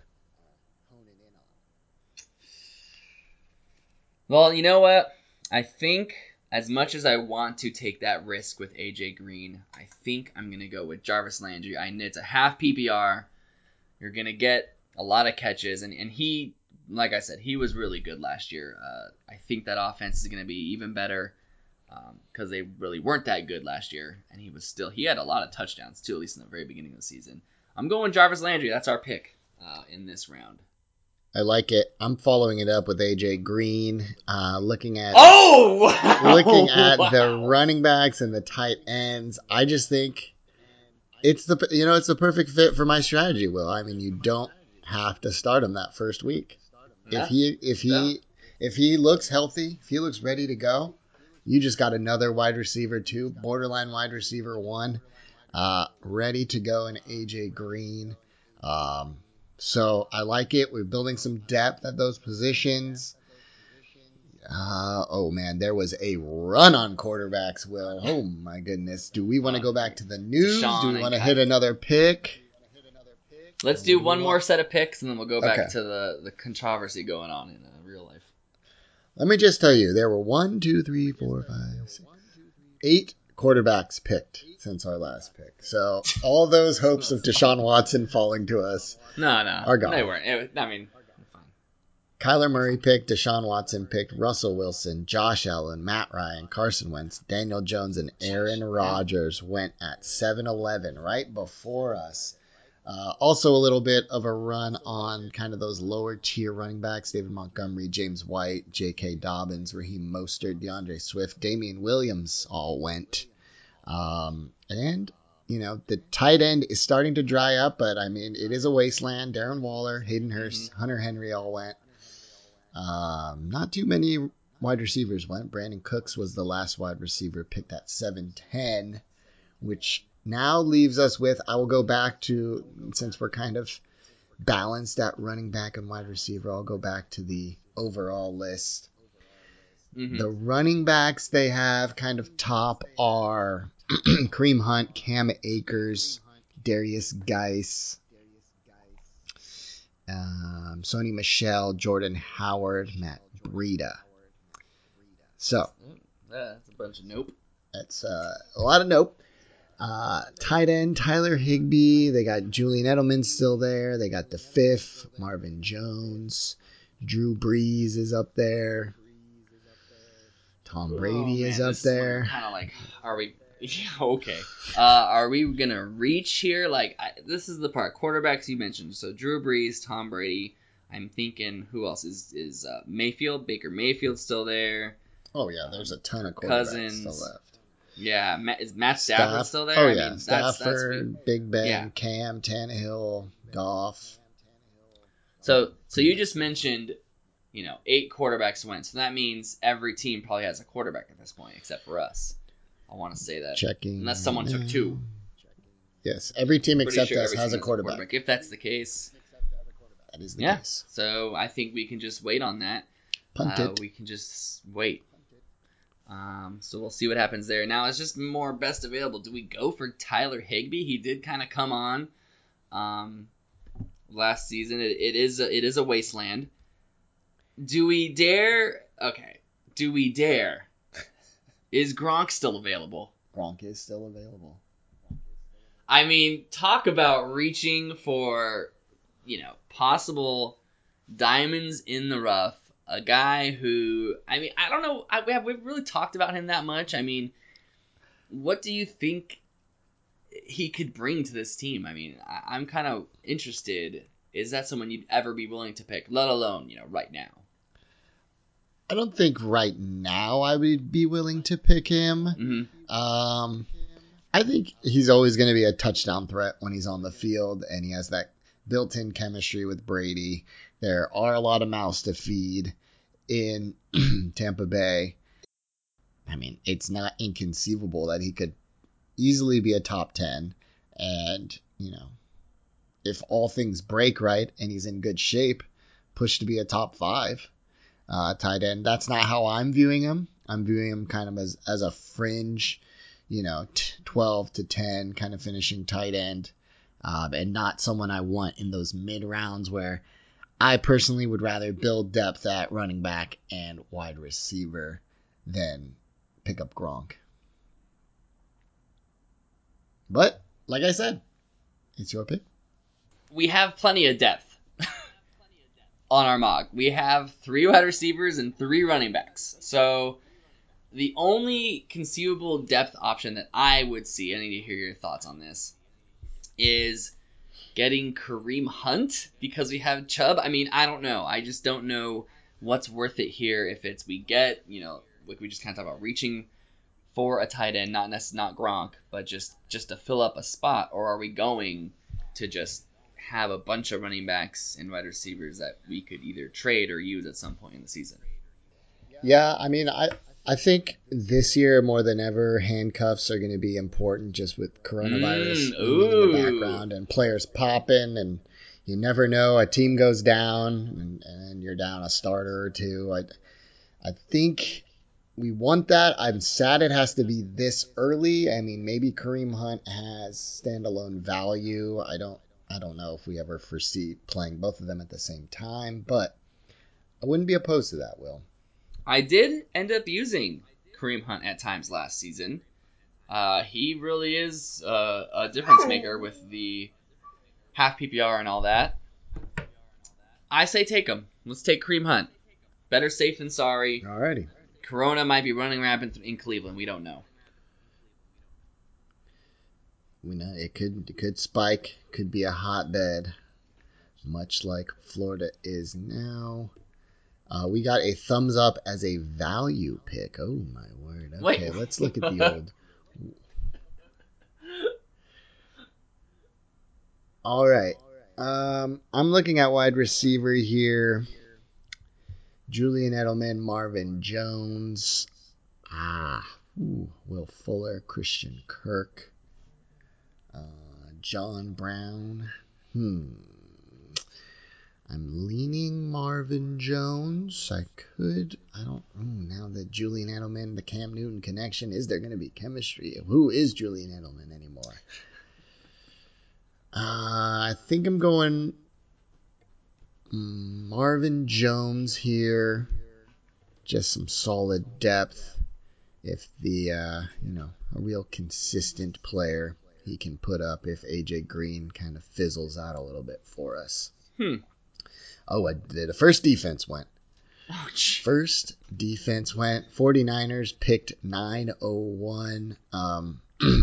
Well, you know what? I think as much as I want to take that risk with A J Green, I think I'm going to go with Jarvis Landry. I know it's a half P P R. You're going to get a lot of catches. And, and he, like I said, he was really good last year. Uh, I think that offense is going to be even better because um, they really weren't that good last year. And he was still, he had a lot of touchdowns too, at least in the very beginning of the season. I'm going Jarvis Landry. That's our pick uh, in this round. I like it. I'm following it up with A J Green. Uh, looking at oh, wow. looking at wow. the running backs and the tight ends. I just think it's the you know it's the perfect fit for my strategy. Will I mean you don't have to start him that first week. No. If he if he no. if he looks healthy, if he looks ready to go, you just got another wide receiver two, borderline wide receiver one, uh, ready to go in A J Green. Um, So I like it. We're building some depth at those positions. Uh, oh, man, there was a run on quarterbacks, Will. Oh, my goodness. Do we want to go back to the news? Deshaun Do we want to and hit another pick? Let's do one more set of picks, and then we'll go back Okay. to the, the controversy going on in uh, real life. Let me just tell you, there were one, two, three, four, five, six, eight quarterbacks picked since our last pick. So all those hopes of Deshaun Watson falling to us no, no, are gone. They weren't. It, I mean, fine. Kyler Murray picked, Deshaun Watson picked, Russell Wilson, Josh Allen, Matt Ryan, Carson Wentz, Daniel Jones, and Aaron Rodgers went at seven eleven right before us. Uh, also a little bit of a run on kind of those lower tier running backs, David Montgomery, James White, J K. Dobbins, Raheem Mostert, DeAndre Swift, Damian Williams all went. Um, and, you know, the tight end is starting to dry up, but, I mean, it is a wasteland. Darren Waller, Hayden Hurst, mm-hmm. Hunter Henry all went. Um, not too many wide receivers went. Brandon Cooks was the last wide receiver picked at seven ten, which now leaves us with, I will go back to, since we're kind of balanced at running back and wide receiver, I'll go back to the overall list. Mm-hmm. The running backs they have kind of top are Kareem Hunt, Cam Akers, Darius Geis, um, Sony Michel, Jordan Howard, Matt Breida. So that's a bunch of nope. That's uh, a lot of nope. Uh, tight end Tyler Higbee. They got Julian Edelman still there. They got the fifth Marvin Jones. Drew Brees is up there. Tom Brady oh, is man, up there. Kind of like, are we? Yeah, okay. Uh, are we gonna reach here? Like, I, this is the part. Quarterbacks you mentioned. So Drew Brees, Tom Brady. I'm thinking, who else is is uh, Mayfield? Baker Mayfield still there? Oh yeah, there's a ton of quarterbacks Cousins. still left. Yeah, Matt, is Matt Stafford Staff, still there? Oh I yeah, mean, Stafford, that's, that's, Big Ben, yeah. Cam, Tannehill, Goff. So, so you just mentioned, you know, eight quarterbacks went. So that means every team probably has a quarterback at this point, except for us. I want to say that. Checking. Unless someone took two. Yes, every team except sure us has a quarterback. a quarterback. If that's the case. That is the yeah. case. So I think we can just wait on that. Punt uh, it. We can just wait. Um, so we'll see what happens there. Now it's just more best available. Do we go for Tyler Higbee? He did kind of come on um, last season. It, it is a, it is a wasteland. Do we dare? Okay. Do we dare? Is Gronk still available? Gronk is still available. I mean, talk about reaching for, you know, possible diamonds in the rough. a guy who, I mean, I don't know, I, we have, we've really talked about him that much. I mean, what do you think he could bring to this team? I mean, I, I'm kind of interested. Is that someone you'd ever be willing to pick, let alone, you know, right now? I don't think right now I would be willing to pick him. Mm-hmm. Um, I think he's always going to be a touchdown threat when he's on the field, and he has that built-in chemistry with Brady. There are a lot of mouths to feed in Tampa Bay. I mean, it's not inconceivable that he could easily be a top ten. And, you know, if all things break right and he's in good shape, push to be a top five uh, tight end. That's not how I'm viewing him. I'm viewing him kind of as, as a fringe, you know, twelve to ten kind of finishing tight end. Um, and not someone I want in those mid rounds where I personally would rather build depth at running back and wide receiver than pick up Gronk. But, like I said, it's your pick. We have plenty of depth on our mock. We have three wide receivers and three running backs. So the only conceivable depth option that I would see, I need to hear your thoughts on this, is getting Kareem Hunt because we have Chubb. I mean, I don't know. I just don't know what's worth it here. If it's we get, you know, like we just kind of talk about reaching for a tight end, not necessarily not Gronk, but just just to fill up a spot, or are we going to just have a bunch of running backs and wide receivers that we could either trade or use at some point in the season? Yeah, I mean, I I think this year more than ever, handcuffs are going to be important just with coronavirus Mm, looming in the ooh. background and players popping, and you never know. A team goes down and, and you're down a starter or two. I I think we want that. I'm sad it has to be this early. I mean, maybe Kareem Hunt has standalone value. I don't I don't know if we ever foresee playing both of them at the same time, but I wouldn't be opposed to that, Will. I did end up using Kareem Hunt at times last season. Uh, he really is uh, a difference maker with the half P P R and all that. I say take him. Let's take Kareem Hunt. Better safe than sorry. Alrighty. Corona might be running rampant in Cleveland. We don't know. We know it could it could spike, could be a hotbed, much like Florida is now. Uh, we got a thumbs up as a value pick. Oh my word! Okay, Wait. let's look at the old. All right, um, I'm looking at wide receiver here. Julian Edelman, Marvin Jones, ah, ooh, Will Fuller, Christian Kirk, uh, John Brown. Hmm. I'm leaning Marvin Jones. I could. I don't. Oh, now that Julian Edelman, the Cam Newton connection, is there going to be chemistry? Who is Julian Edelman anymore? Uh, I think I'm going Marvin Jones here. Just some solid depth. If the, uh, you know, a real consistent player he can put up if A J Green kind of fizzles out a little bit for us. Hmm. Oh, I, the first defense went. Ouch. First defense went. 49ers picked nine oh one. Um,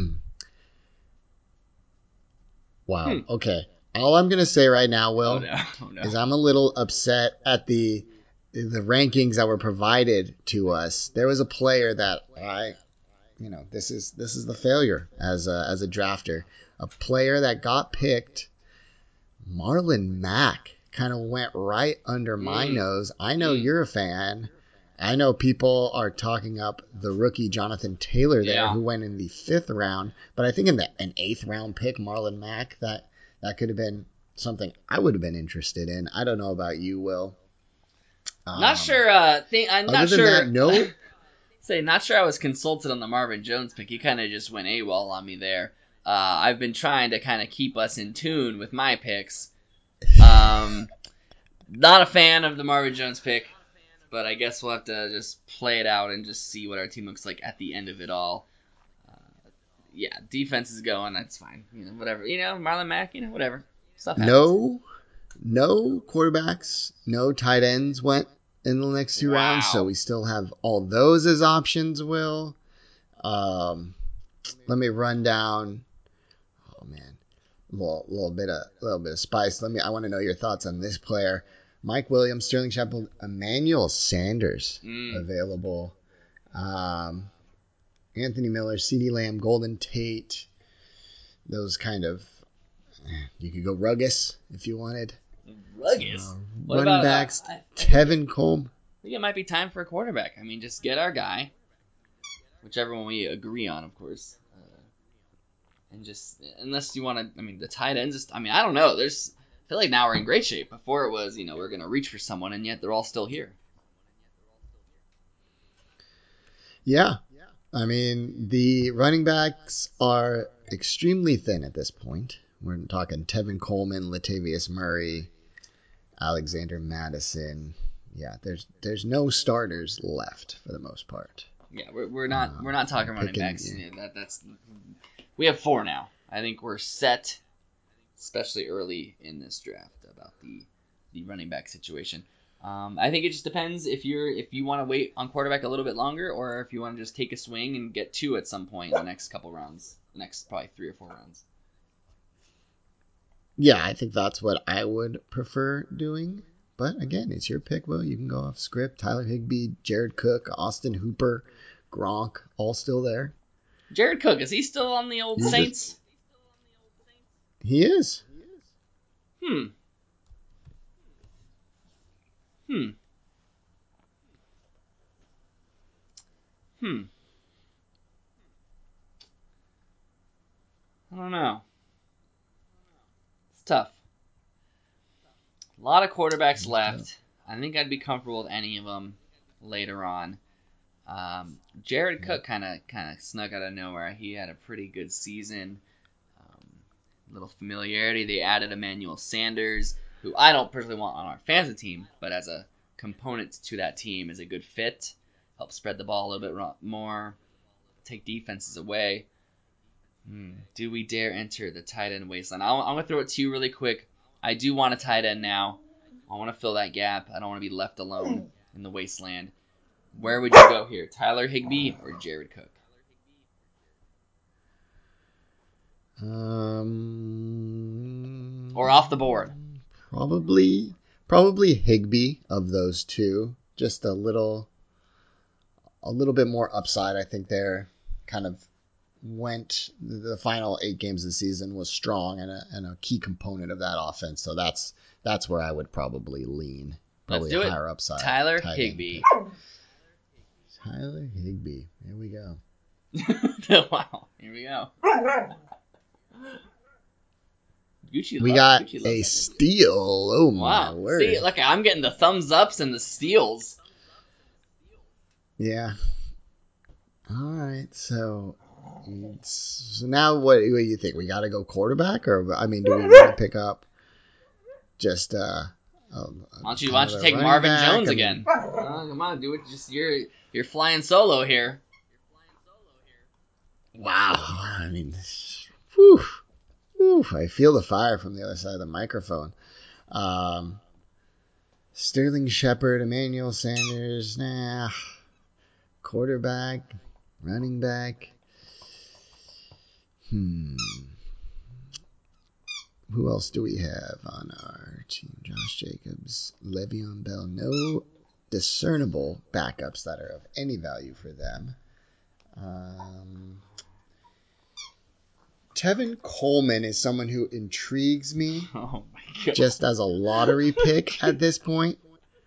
wow. Hmm. Okay. All I'm going to say right now, Will, Oh, no. Oh, no. is I'm a little upset at the the rankings that were provided to us. There was a player that I, you know, this is this is the failure as a, as a drafter. A player that got picked, Marlon Mack, kind of went right under my Mm. nose. I know Mm. you're a fan. I know people are talking up the rookie Jonathan Taylor there, Yeah. who went in the fifth round. But I think in the, an eighth round pick, Marlon Mack, that that could have been something I would have been interested in. I don't know about you, Will. Um, Not sure. Uh, think, I'm Other not than sure. that, no. Say, not sure I was consulted on the Marvin Jones pick. You kind of just went AWOL on me there. Uh, I've been trying to kind of keep us in tune with my picks. Um, not a fan of the Marvin Jones pick, but I guess we'll have to just play it out and just see what our team looks like at the end of it all. Uh, yeah, defense is going. That's fine. You know, whatever. You know, Marlon Mack. You know, whatever. Stuff happens. No, no quarterbacks, no tight ends went in the next two Wow. rounds, so we still have all those as options, Will. Um, let me run down. Oh man, a little, little bit of little bit of spice. Let me. I want to know your thoughts on this player: Mike Williams, Sterling Shepard, Emmanuel Sanders Mm. available. Um, Anthony Miller, CeeDee Lamb, Golden Tate. Those kind of. You could go Ruggis if you wanted. Ruggis. Uh, What running about, backs: uh, I- I Tevin Coleman. I think it might be time for a quarterback. I mean, just get our guy, whichever one we agree on, of course. Uh, and just, unless you want to, I mean, the tight ends, just, I mean, I don't know. There's, I feel like now we're in great shape. Before it was, you know, we're going to reach for someone, and yet they're all still here. Yeah. I mean, the running backs are extremely thin at this point. We're talking Tevin Coleman, Latavius Murray, Alexander Madison. Yeah, there's there's no starters left for the most part. Yeah, we're, we're not Uh, we're not talking I'm running picking- backs. yeah. Yeah, that that's we have four now. I think we're set, especially early in this draft about the the running back situation. Um, I think it just depends if you're if you want to wait on quarterback a little bit longer, or if you want to just take a swing and get two at some point in the next couple rounds, next probably three or four rounds. Yeah, I think that's what I would prefer doing. But again, it's your pick, Will. You can go off script. Tyler Higbee, Jared Cook, Austin Hooper, Gronk, all still there. Jared Cook, is he still on the old You just- Saints? He is. Hmm. Hmm. Hmm. I don't know. It's tough. A lot of quarterbacks It's left. tough. I think I'd be comfortable with any of them later on. Um, Jared Cook kind of kind of snuck out of nowhere. He had a pretty good season. Um, little familiarity. They added Emmanuel Sanders, who I don't personally want on our fantasy team, but as a component to that team is a good fit. Help spread the ball a little bit ro- more. Take defenses away. Hmm. Do we dare enter the tight end wasteland? I'm, I'm going to throw it to you really quick. I do want a tight end now. I want to fill that gap. I don't want to be left alone in the wasteland. Where would you go here? Tyler Higbee or Jared Cook? Um, Or off the board? Probably, probably Higbee of those two. Just a little, a little bit more upside. I think there kind of went. The final eight games of the season was strong and a, and a key component of that offense. So that's that's where I would probably lean. Probably Let's do it. higher upside. Tyler tight end Higbee. pick. Tyler Higbee. Here we go. Wow. Here we go. Gucci We loves- got Gucci loves a that. steal. Oh my Wow. word! See, look, I'm getting the thumbs ups and the steals. Yeah. All right. So, so now what, what do you think? We got to go quarterback, or I mean, do we want to pick up just uh? Um, Why don't you, why don't you another take running Marvin back? Jones I mean, again? Uh, come on, do it. Just you're you're flying solo here. Wow. I mean, whew, whew, I feel the fire from the other side of the microphone. Um, Sterling Shepard, Emmanuel Sanders, nah. Quarterback, running back. Hmm. Who else do we have on our team? Josh Jacobs, Le'Veon Bell. No discernible backups that are of any value for them. Um, Tevin Coleman is someone who intrigues me Oh my god. just as a lottery pick at this point.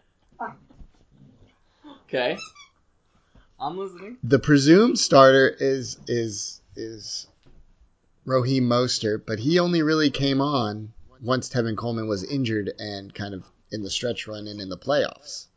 Okay. I'm listening. The presumed starter is is is Raheem Mostert, but he only really came on once Tevin Coleman was injured and kind of in the stretch run and in the playoffs.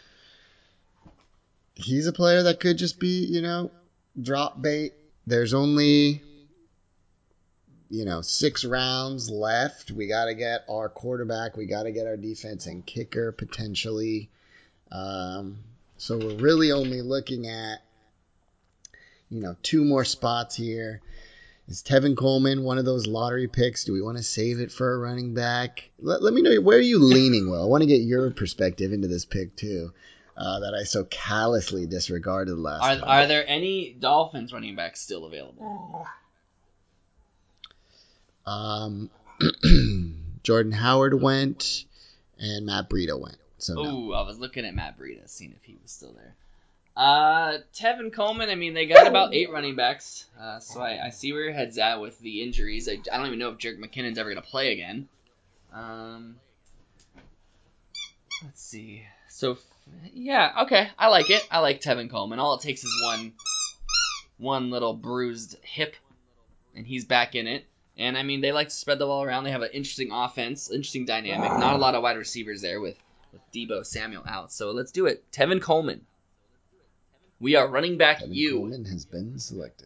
He's a player that could just be, you know, drop bait. There's only, you know, six rounds left. We got to get our quarterback. We got to get our defense and kicker potentially. Um, so we're really only looking at, you know, two more spots here. Is Tevin Coleman one of those lottery picks? Do we want to save it for a running back? Let, let me know, where are you leaning, Will? I want to get your perspective into this pick, too, uh, that I so callously disregarded last Are time. are there any Dolphins running backs still available? Um, Jordan Howard went, and Matt Breida went. So no. Ooh, I was looking at Matt Breida, seeing if he was still there. Uh, Tevin Coleman, I mean, they got about eight running backs, uh, so I, I see where your head's at with the injuries. I, I don't even know if Jerick McKinnon's ever going to play again. Um, let's see. So, yeah, okay, I like it. I like Tevin Coleman. All it takes is one, one little bruised hip, and he's back in it. And, I mean, they like to spread the ball around. They have an interesting offense, interesting dynamic. Not a lot of wide receivers there with, with Deebo Samuel out. So let's do it. Tevin Coleman. We are running back Tevin you. Coleman has been selected.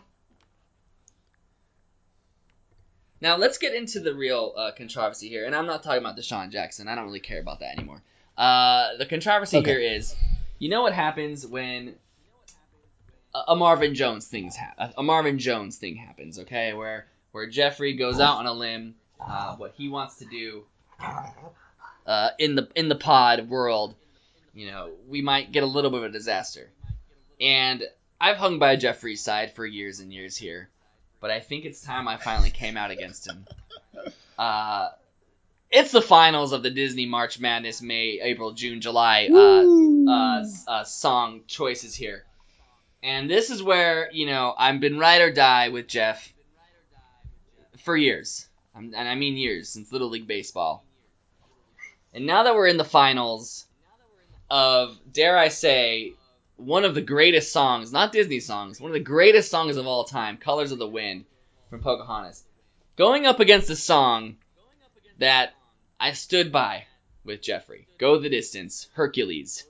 Now, let's get into the real uh, controversy here. And I'm not talking about Deshaun Jackson. I don't really care about that anymore. Uh, the controversy Okay. here is, you know what happens when a, a Marvin Jones things ha- a Marvin Jones thing happens, okay? Where where Jeffrey goes out on a limb, uh, what he wants to do uh, in the in the pod world, you know, we might get a little bit of a disaster. And I've hung by Jeffrey's side for years and years here, but I think it's time I finally came out against him. Uh, it's the finals of the Disney March Madness May, April, June, July uh, uh, uh, song choices here. And this is where, you know, I've been ride or die with Jeff for years. And I mean years, since Little League Baseball. And now that we're in the finals of, dare I say, one of the greatest songs, not Disney songs, one of the greatest songs of all time, Colors of the Wind from Pocahontas, going up against a song that I stood by with Jeffrey, Go the Distance, Hercules.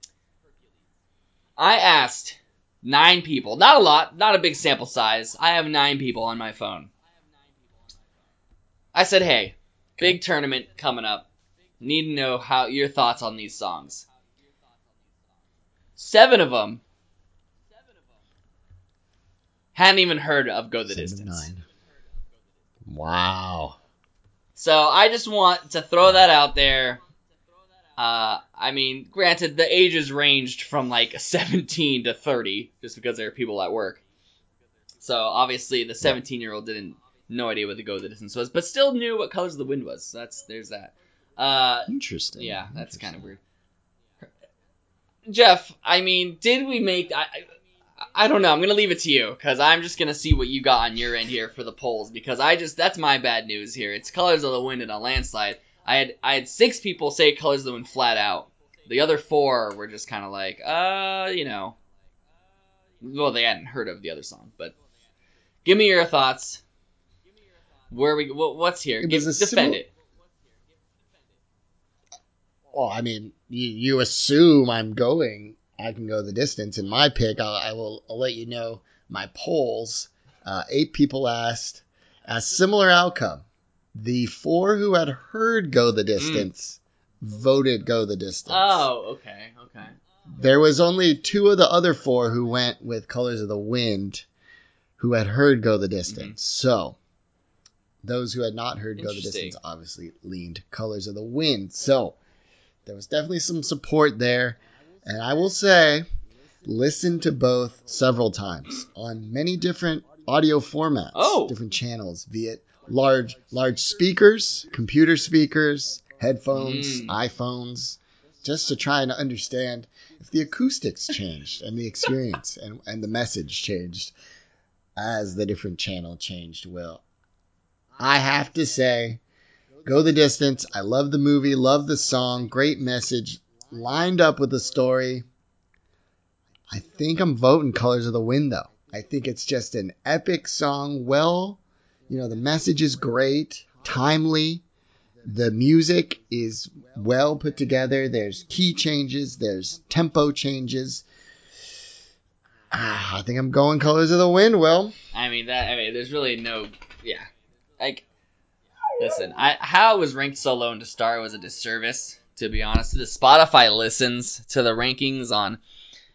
I asked nine people, not a lot, not a big sample size, I have nine people on my phone. I said, hey, big tournament coming up, need to know how your thoughts on these songs. Seven of them hadn't even heard of Go the Seven Distance. Of nine. Wow. So I just want to throw that out there. Uh, I mean, granted, the ages ranged from like seventeen to thirty, just because there are people at work. So obviously, the seventeen-year-old didn't no idea what the Go the Distance was, but still knew what Colors of the Wind was. So that's there's that. Uh, Interesting. yeah, that's Interesting. kind of weird. Jeff, I mean, did we make? I, I, I don't know. I'm gonna leave it to you because I'm just gonna see what you got on your end here for the polls because I just that's my bad news here. It's Colors of the Wind and a landslide. I had I had six people say Colors of the Wind flat out. The other four were just kind of like, uh, you know, well they hadn't heard of the other song, but give me your thoughts. Where we what, what's here? It Give, was a defend similar- it. Well, I mean, you, you assume I'm going. I can go the distance. In my pick, I'll, I will I'll let you know my polls. Uh, eight people asked a similar outcome. The four who had heard Go the Distance mm. voted Go the Distance. Oh, okay, okay. There was only two of the other four who went with Colors of the Wind who had heard Go the Distance. Mm-hmm. So those who had not heard Go the Distance obviously leaned Colors of the Wind. So there was definitely some support there. And I will say, listen to both several times on many different audio formats, oh. different channels, be it large, large speakers, computer speakers, headphones, mm. iPhones, just to try and understand if the acoustics changed and the experience and, and the message changed as the different channel changed. Will, I have to say, Go the Distance. I love the movie, love the song, great message, lined up with the story. I think I'm voting Colors of the Wind, though. I think it's just an epic song. Well, you know, the message is great, timely. The music is well put together. There's key changes. There's tempo changes. Ah, I think I'm going Colors of the Wind, Will. I mean, that. I mean, there's really no... Yeah. Like, listen, I, how it was ranked so low to start was a disservice, to be honest. The Spotify listens to the rankings on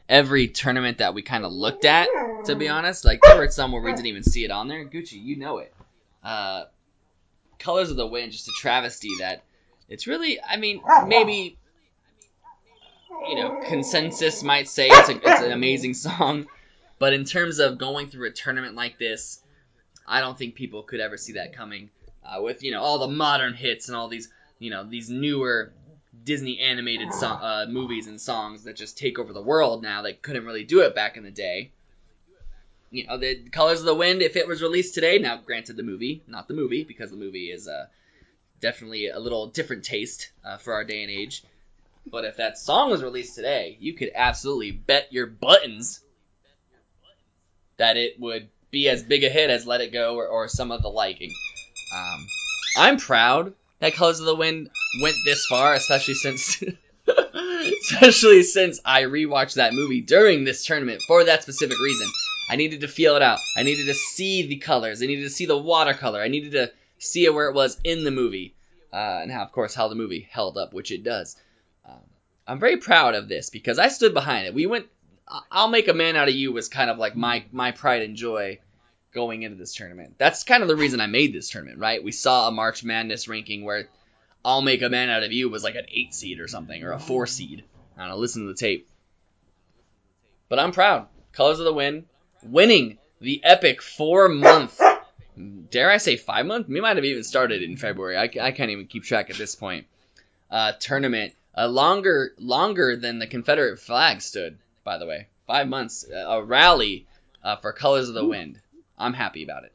every tournament that we kind of looked at, to be honest. Like, there were some where we didn't even see it on there. Gucci, you know it. Uh, Colors of the Wind, just a travesty that it's really, I mean, maybe, you know, consensus might say it's, a, it's an amazing song. But in terms of going through a tournament like this, I don't think people could ever see that coming. Uh, with, you know, all the modern hits and all these, you know, these newer Disney animated so- uh, movies and songs that just take over the world now. They couldn't really do it back in the day. You know, the Colors of the Wind, if it was released today, now granted the movie, not the movie, because the movie is uh, definitely a little different taste uh, for our day and age. But if that song was released today, you could absolutely bet your buttons that it would be as big a hit as Let It Go or, or some of the liking. Um, I'm proud that Colors of the Wind went this far, especially since especially since I rewatched that movie during this tournament for that specific reason. I needed to feel it out. I needed to see the colors. I needed to see the watercolor. I needed to see it where it was in the movie. Uh, and how, of course, how the movie held up, which it does. Um, I'm very proud of this because I stood behind it. We went, I'll Make a Man Out of You was kind of like my, my pride and joy going into this tournament. That's kind of the reason I made this tournament, right? We saw a March Madness ranking where I'll Make a Man Out of You was like an eight seed or something, or a four seed. I don't know, listen to the tape. But I'm proud. Colors of the Wind, winning the epic four-month, dare I say five-month? We might have even started in February. I, I can't even keep track at this point. Uh, tournament. Uh, longer longer than the Confederate flag stood, by the way. Five months. Uh, a rally uh, for Colors of the Wind. I'm happy about it.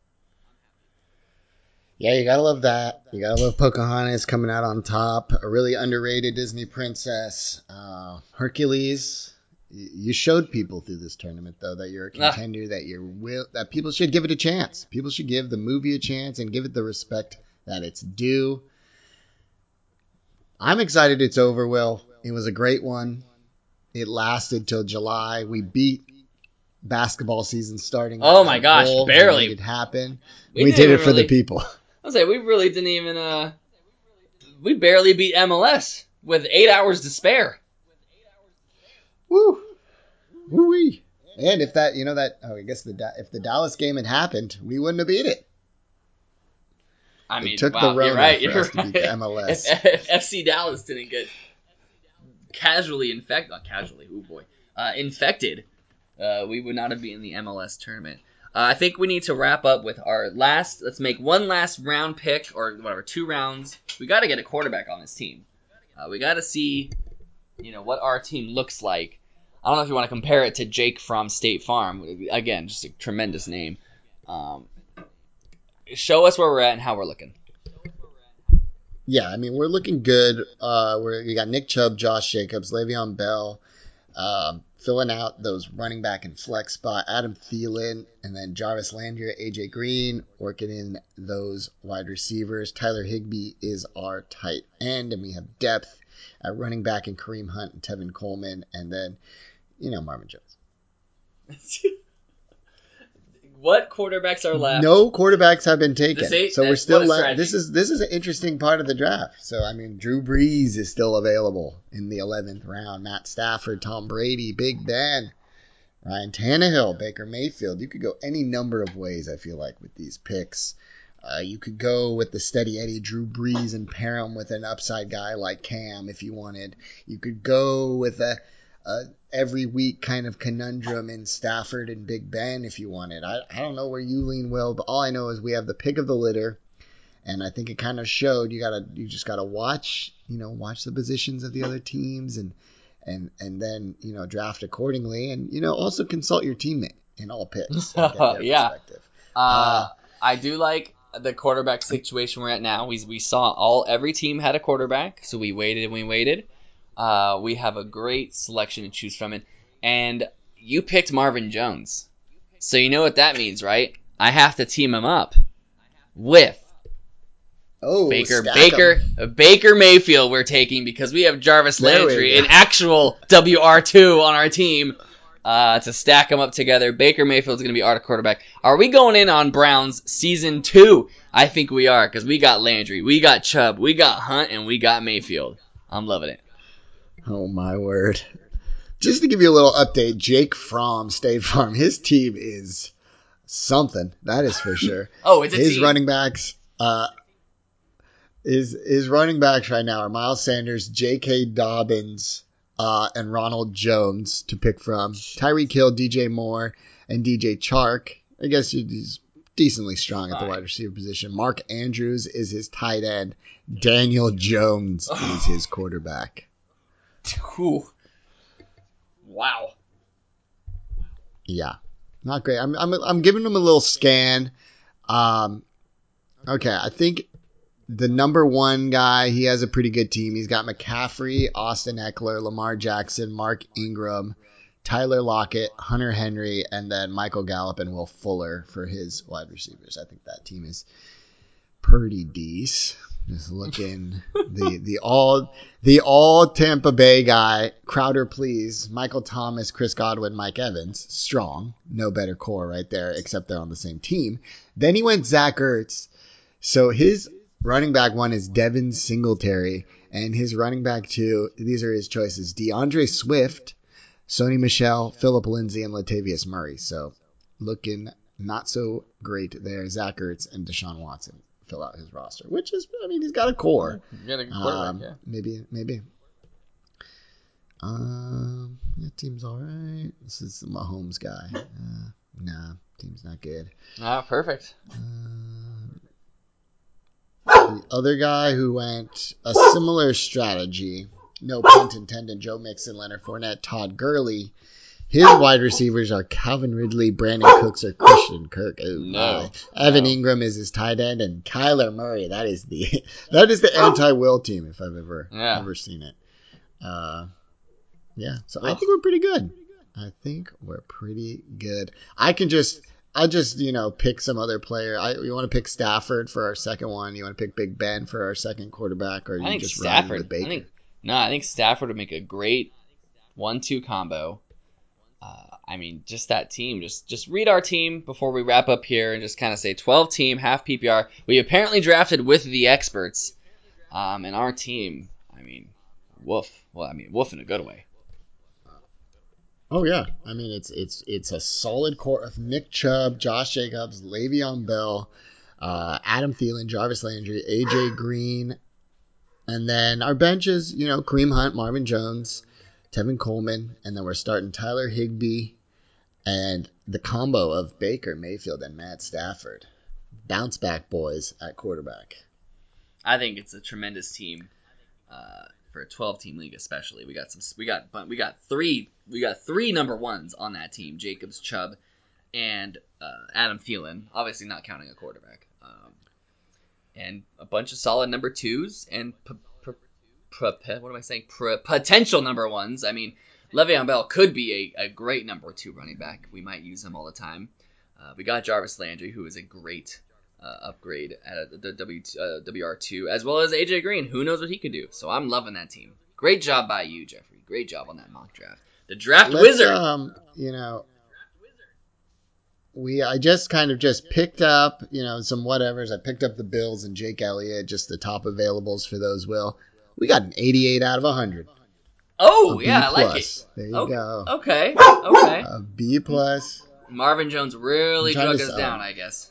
Yeah, you gotta love that. You gotta love Pocahontas coming out on top. A really underrated Disney princess. Uh, Hercules. You showed people through this tournament, though, that you're a contender, ah. that you're will, that people should give it a chance. People should give the movie a chance and give it the respect that it's due. I'm excited it's over, Will. It was a great one. It lasted till July. We beat basketball season starting. Oh my gosh, Wolves. Barely. We made it happen. We, we did it for really, the people. I was say we really didn't even. Uh, we barely beat M L S with eight hours to spare. Woo! Woo-wee. And if that, you know, that, oh, I guess the if the Dallas game had happened, we wouldn't have beat it. I mean, it took wow, the Rona you're right. for You're us right. to beat the M L S. If, if F C Dallas didn't get casually infected, not casually, oh boy, uh, infected, uh, we would not have been in the M L S tournament. Uh, I think we need to wrap up with our last, let's make one last round pick, or whatever, two rounds. We got to get a quarterback on this team. Uh, we got to see, you know, what our team looks like. I don't know if you want to compare it to Jake from State Farm. Again, just a tremendous name. Um, show us where we're at and how we're looking. Yeah, I mean, we're looking good. Uh, we're, we got Nick Chubb, Josh Jacobs, Le'Veon Bell, um, filling out those running back and flex spot, Adam Thielen, and then Jarvis Landry, A J Green, working in those wide receivers. Tyler Higbee is our tight end, and we have depth at running back in Kareem Hunt and Tevin Coleman, and then, you know, Marvin Jones. What quarterbacks are left? No quarterbacks have been taken, eight, so we're still left. This is this is an interesting part of the draft. So I mean, Drew Brees is still available in the eleventh round. Matt Stafford, Tom Brady, Big Ben, Ryan Tannehill, Baker Mayfield. You could go any number of ways. I feel like with these picks, uh, you could go with the steady Eddie Drew Brees and pair him with an upside guy like Cam if you wanted. You could go with a. Uh, every week kind of conundrum in Stafford and Big Ben if you wanted. I, I don't know where you lean, Will, but all I know is we have the pick of the litter, and I think it kind of showed. You gotta, you just gotta watch, you know, watch the positions of the other teams, and and and then you know draft accordingly, and you know also consult your teammate in all picks. And get their yeah, perspective. Uh, uh, I do like the quarterback situation we're at now. We we saw all every team had a quarterback, so we waited and we waited. Uh, we have a great selection to choose from it. And you picked Marvin Jones. So you know what that means, right? I have to team him up with oh, Baker Baker em. Baker Mayfield we're taking because we have Jarvis There Landry, an actual W R two on our team uh, to stack them up together. Baker Mayfield's going to be our quarterback. Are we going in on Browns season two? I think we are because we got Landry, we got Chubb, we got Hunt, and we got Mayfield. I'm loving it. Oh, my word. Just to give you a little update, Jake from State Farm, his team is something. That is for sure. Oh, it's a his team. running backs. Uh, his his running backs right now are Miles Sanders, J K. Dobbins, uh, and Ronald Jones to pick from. Tyreek Hill, D J Moore, and D J Chark. I guess he's decently strong at the wide receiver position. Mark Andrews is his tight end. Daniel Jones is his quarterback. Ooh. Wow. Yeah, not great. I'm I'm I'm giving him a little scan. Um, okay, I think the number one guy, he has a pretty good team. He's got McCaffrey, Austin Eckler, Lamar Jackson, Mark Ingram, Tyler Lockett, Hunter Henry, and then Michael Gallup and Will Fuller for his wide receivers. I think that team is pretty decent. Just looking the the all the all Tampa Bay guy, Crowder, please, Michael Thomas, Chris Godwin, Mike Evans, strong, no better core right there, except they're on the same team. Then he went Zach Ertz, so his running back one is Devin Singletary, and his running back two, these are his choices: DeAndre Swift, Sony Michel, Phillip Lindsay, and Latavius Murray. So looking not so great there. Zach Ertz and Deshaun Watson fill out his roster, which is, I mean, he's got a core. Got a quarterback, um, yeah. Maybe, maybe. Um, yeah, team's all right. This is the Mahomes guy. Uh, nah, team's not good. Ah, perfect. Uh, the other guy who went a similar strategy, no pun intended, Joe Mixon, Leonard Fournette, Todd Gurley. His wide receivers are Calvin Ridley, Brandon Cooks, or Christian Kirk. Oh, No, my. Evan no. Ingram is his tight end, and Kyler Murray. That is the that is the anti-Will team if I've ever Yeah. ever seen it. Uh, yeah, so Ugh. I think we're pretty good. I think we're pretty good. I can just I'll just you know pick some other player. I you want to pick Stafford for our second one? You want to pick Big Ben for our second quarterback, or I you think just riding Stafford. with Baker? I think no. I think Stafford would make a great one-two combo. Uh, I mean, just that team. Just just read our team before we wrap up here and just kind of say twelve team, half P P R. We apparently drafted with the experts, um, and our team. I mean, woof. Well, I mean, woof in a good way. Oh yeah, I mean it's it's it's a solid core of Nick Chubb, Josh Jacobs, Le'Veon Bell, uh, Adam Thielen, Jarvis Landry, A J Green, and then our benches, you know, Kareem Hunt, Marvin Jones, Tevin Coleman, and then we're starting Tyler Higbee, and the combo of Baker Mayfield and Matt Stafford, bounce back boys at quarterback. I think it's a tremendous team uh, for a twelve-team league, especially. We got some. We got. We got three. We got three number ones on that team: Jacobs, Chubb, and uh, Adam Thielen. Obviously, not counting a quarterback. Um, and a bunch of solid number twos and p- p- p- what am I saying? P- potential number ones. I mean, Le'Veon Bell could be a, a great number two running back. We might use him all the time. Uh, we got Jarvis Landry, who is a great uh, upgrade at the W uh, W R two, as well as A J Green. Who knows what he could do? So I'm loving that team. Great job by you, Jeffrey. Great job on that mock draft. The draft Let's, wizard. Um, you know, we I just kind of just picked up, you know, some whatevers. I picked up the Bills and Jake Elliott, just the top availables for those. Will we got an eighty-eight out of one hundred? Oh, A yeah, B I like plus. it. There you okay. go. Okay. Okay. A B plus. Marvin Jones really I'm trying drug to us s- down, um, I guess.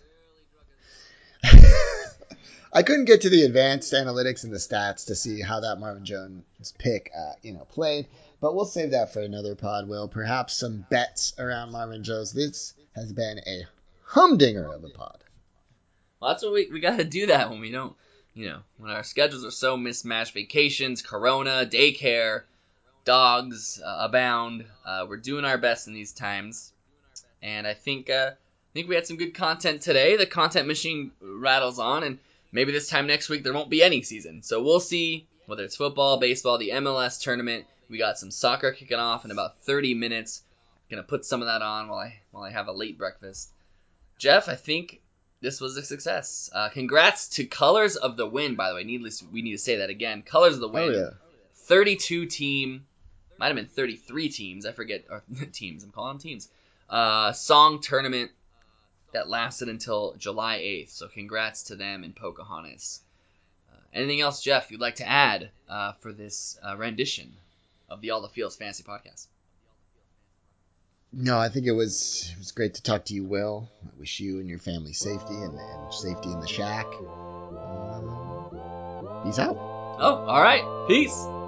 I couldn't get to the advanced analytics and the stats to see how that Marvin Jones pick, uh, you know, played, but we'll save that for another pod. Will perhaps some bets around Marvin Jones. This has been a humdinger of a pod. Well, that's what we we got to do that when we don't, you know, when our schedules are so mismatched. Vacations, Corona, daycare, dogs uh, abound. Uh, we're doing our best in these times, and I think uh, I think we had some good content today. The content machine rattles on, and maybe this time next week there won't be any season. So we'll see whether it's football, baseball, the M L S tournament. We got some soccer kicking off in about thirty minutes. Gonna put some of that on while I while I have a late breakfast. Jeff, I think this was a success. Uh, congrats to Colors of the Wind, by the way. Needless, we need to say that again. Colors of the Wind. Oh yeah. thirty-two team, might have been thirty-three teams. I forget or, teams. I'm calling them teams. Uh, song tournament that lasted until July eighth. So congrats to them and Pocahontas. Uh, anything else, Jeff, you'd like to add uh, for this uh, rendition of the All the Fields Fantasy Podcast? No, I think it was it was great to talk to you, Will. I wish you and your family safety and, and safety in the shack. Um, peace out. Oh, all right. Peace.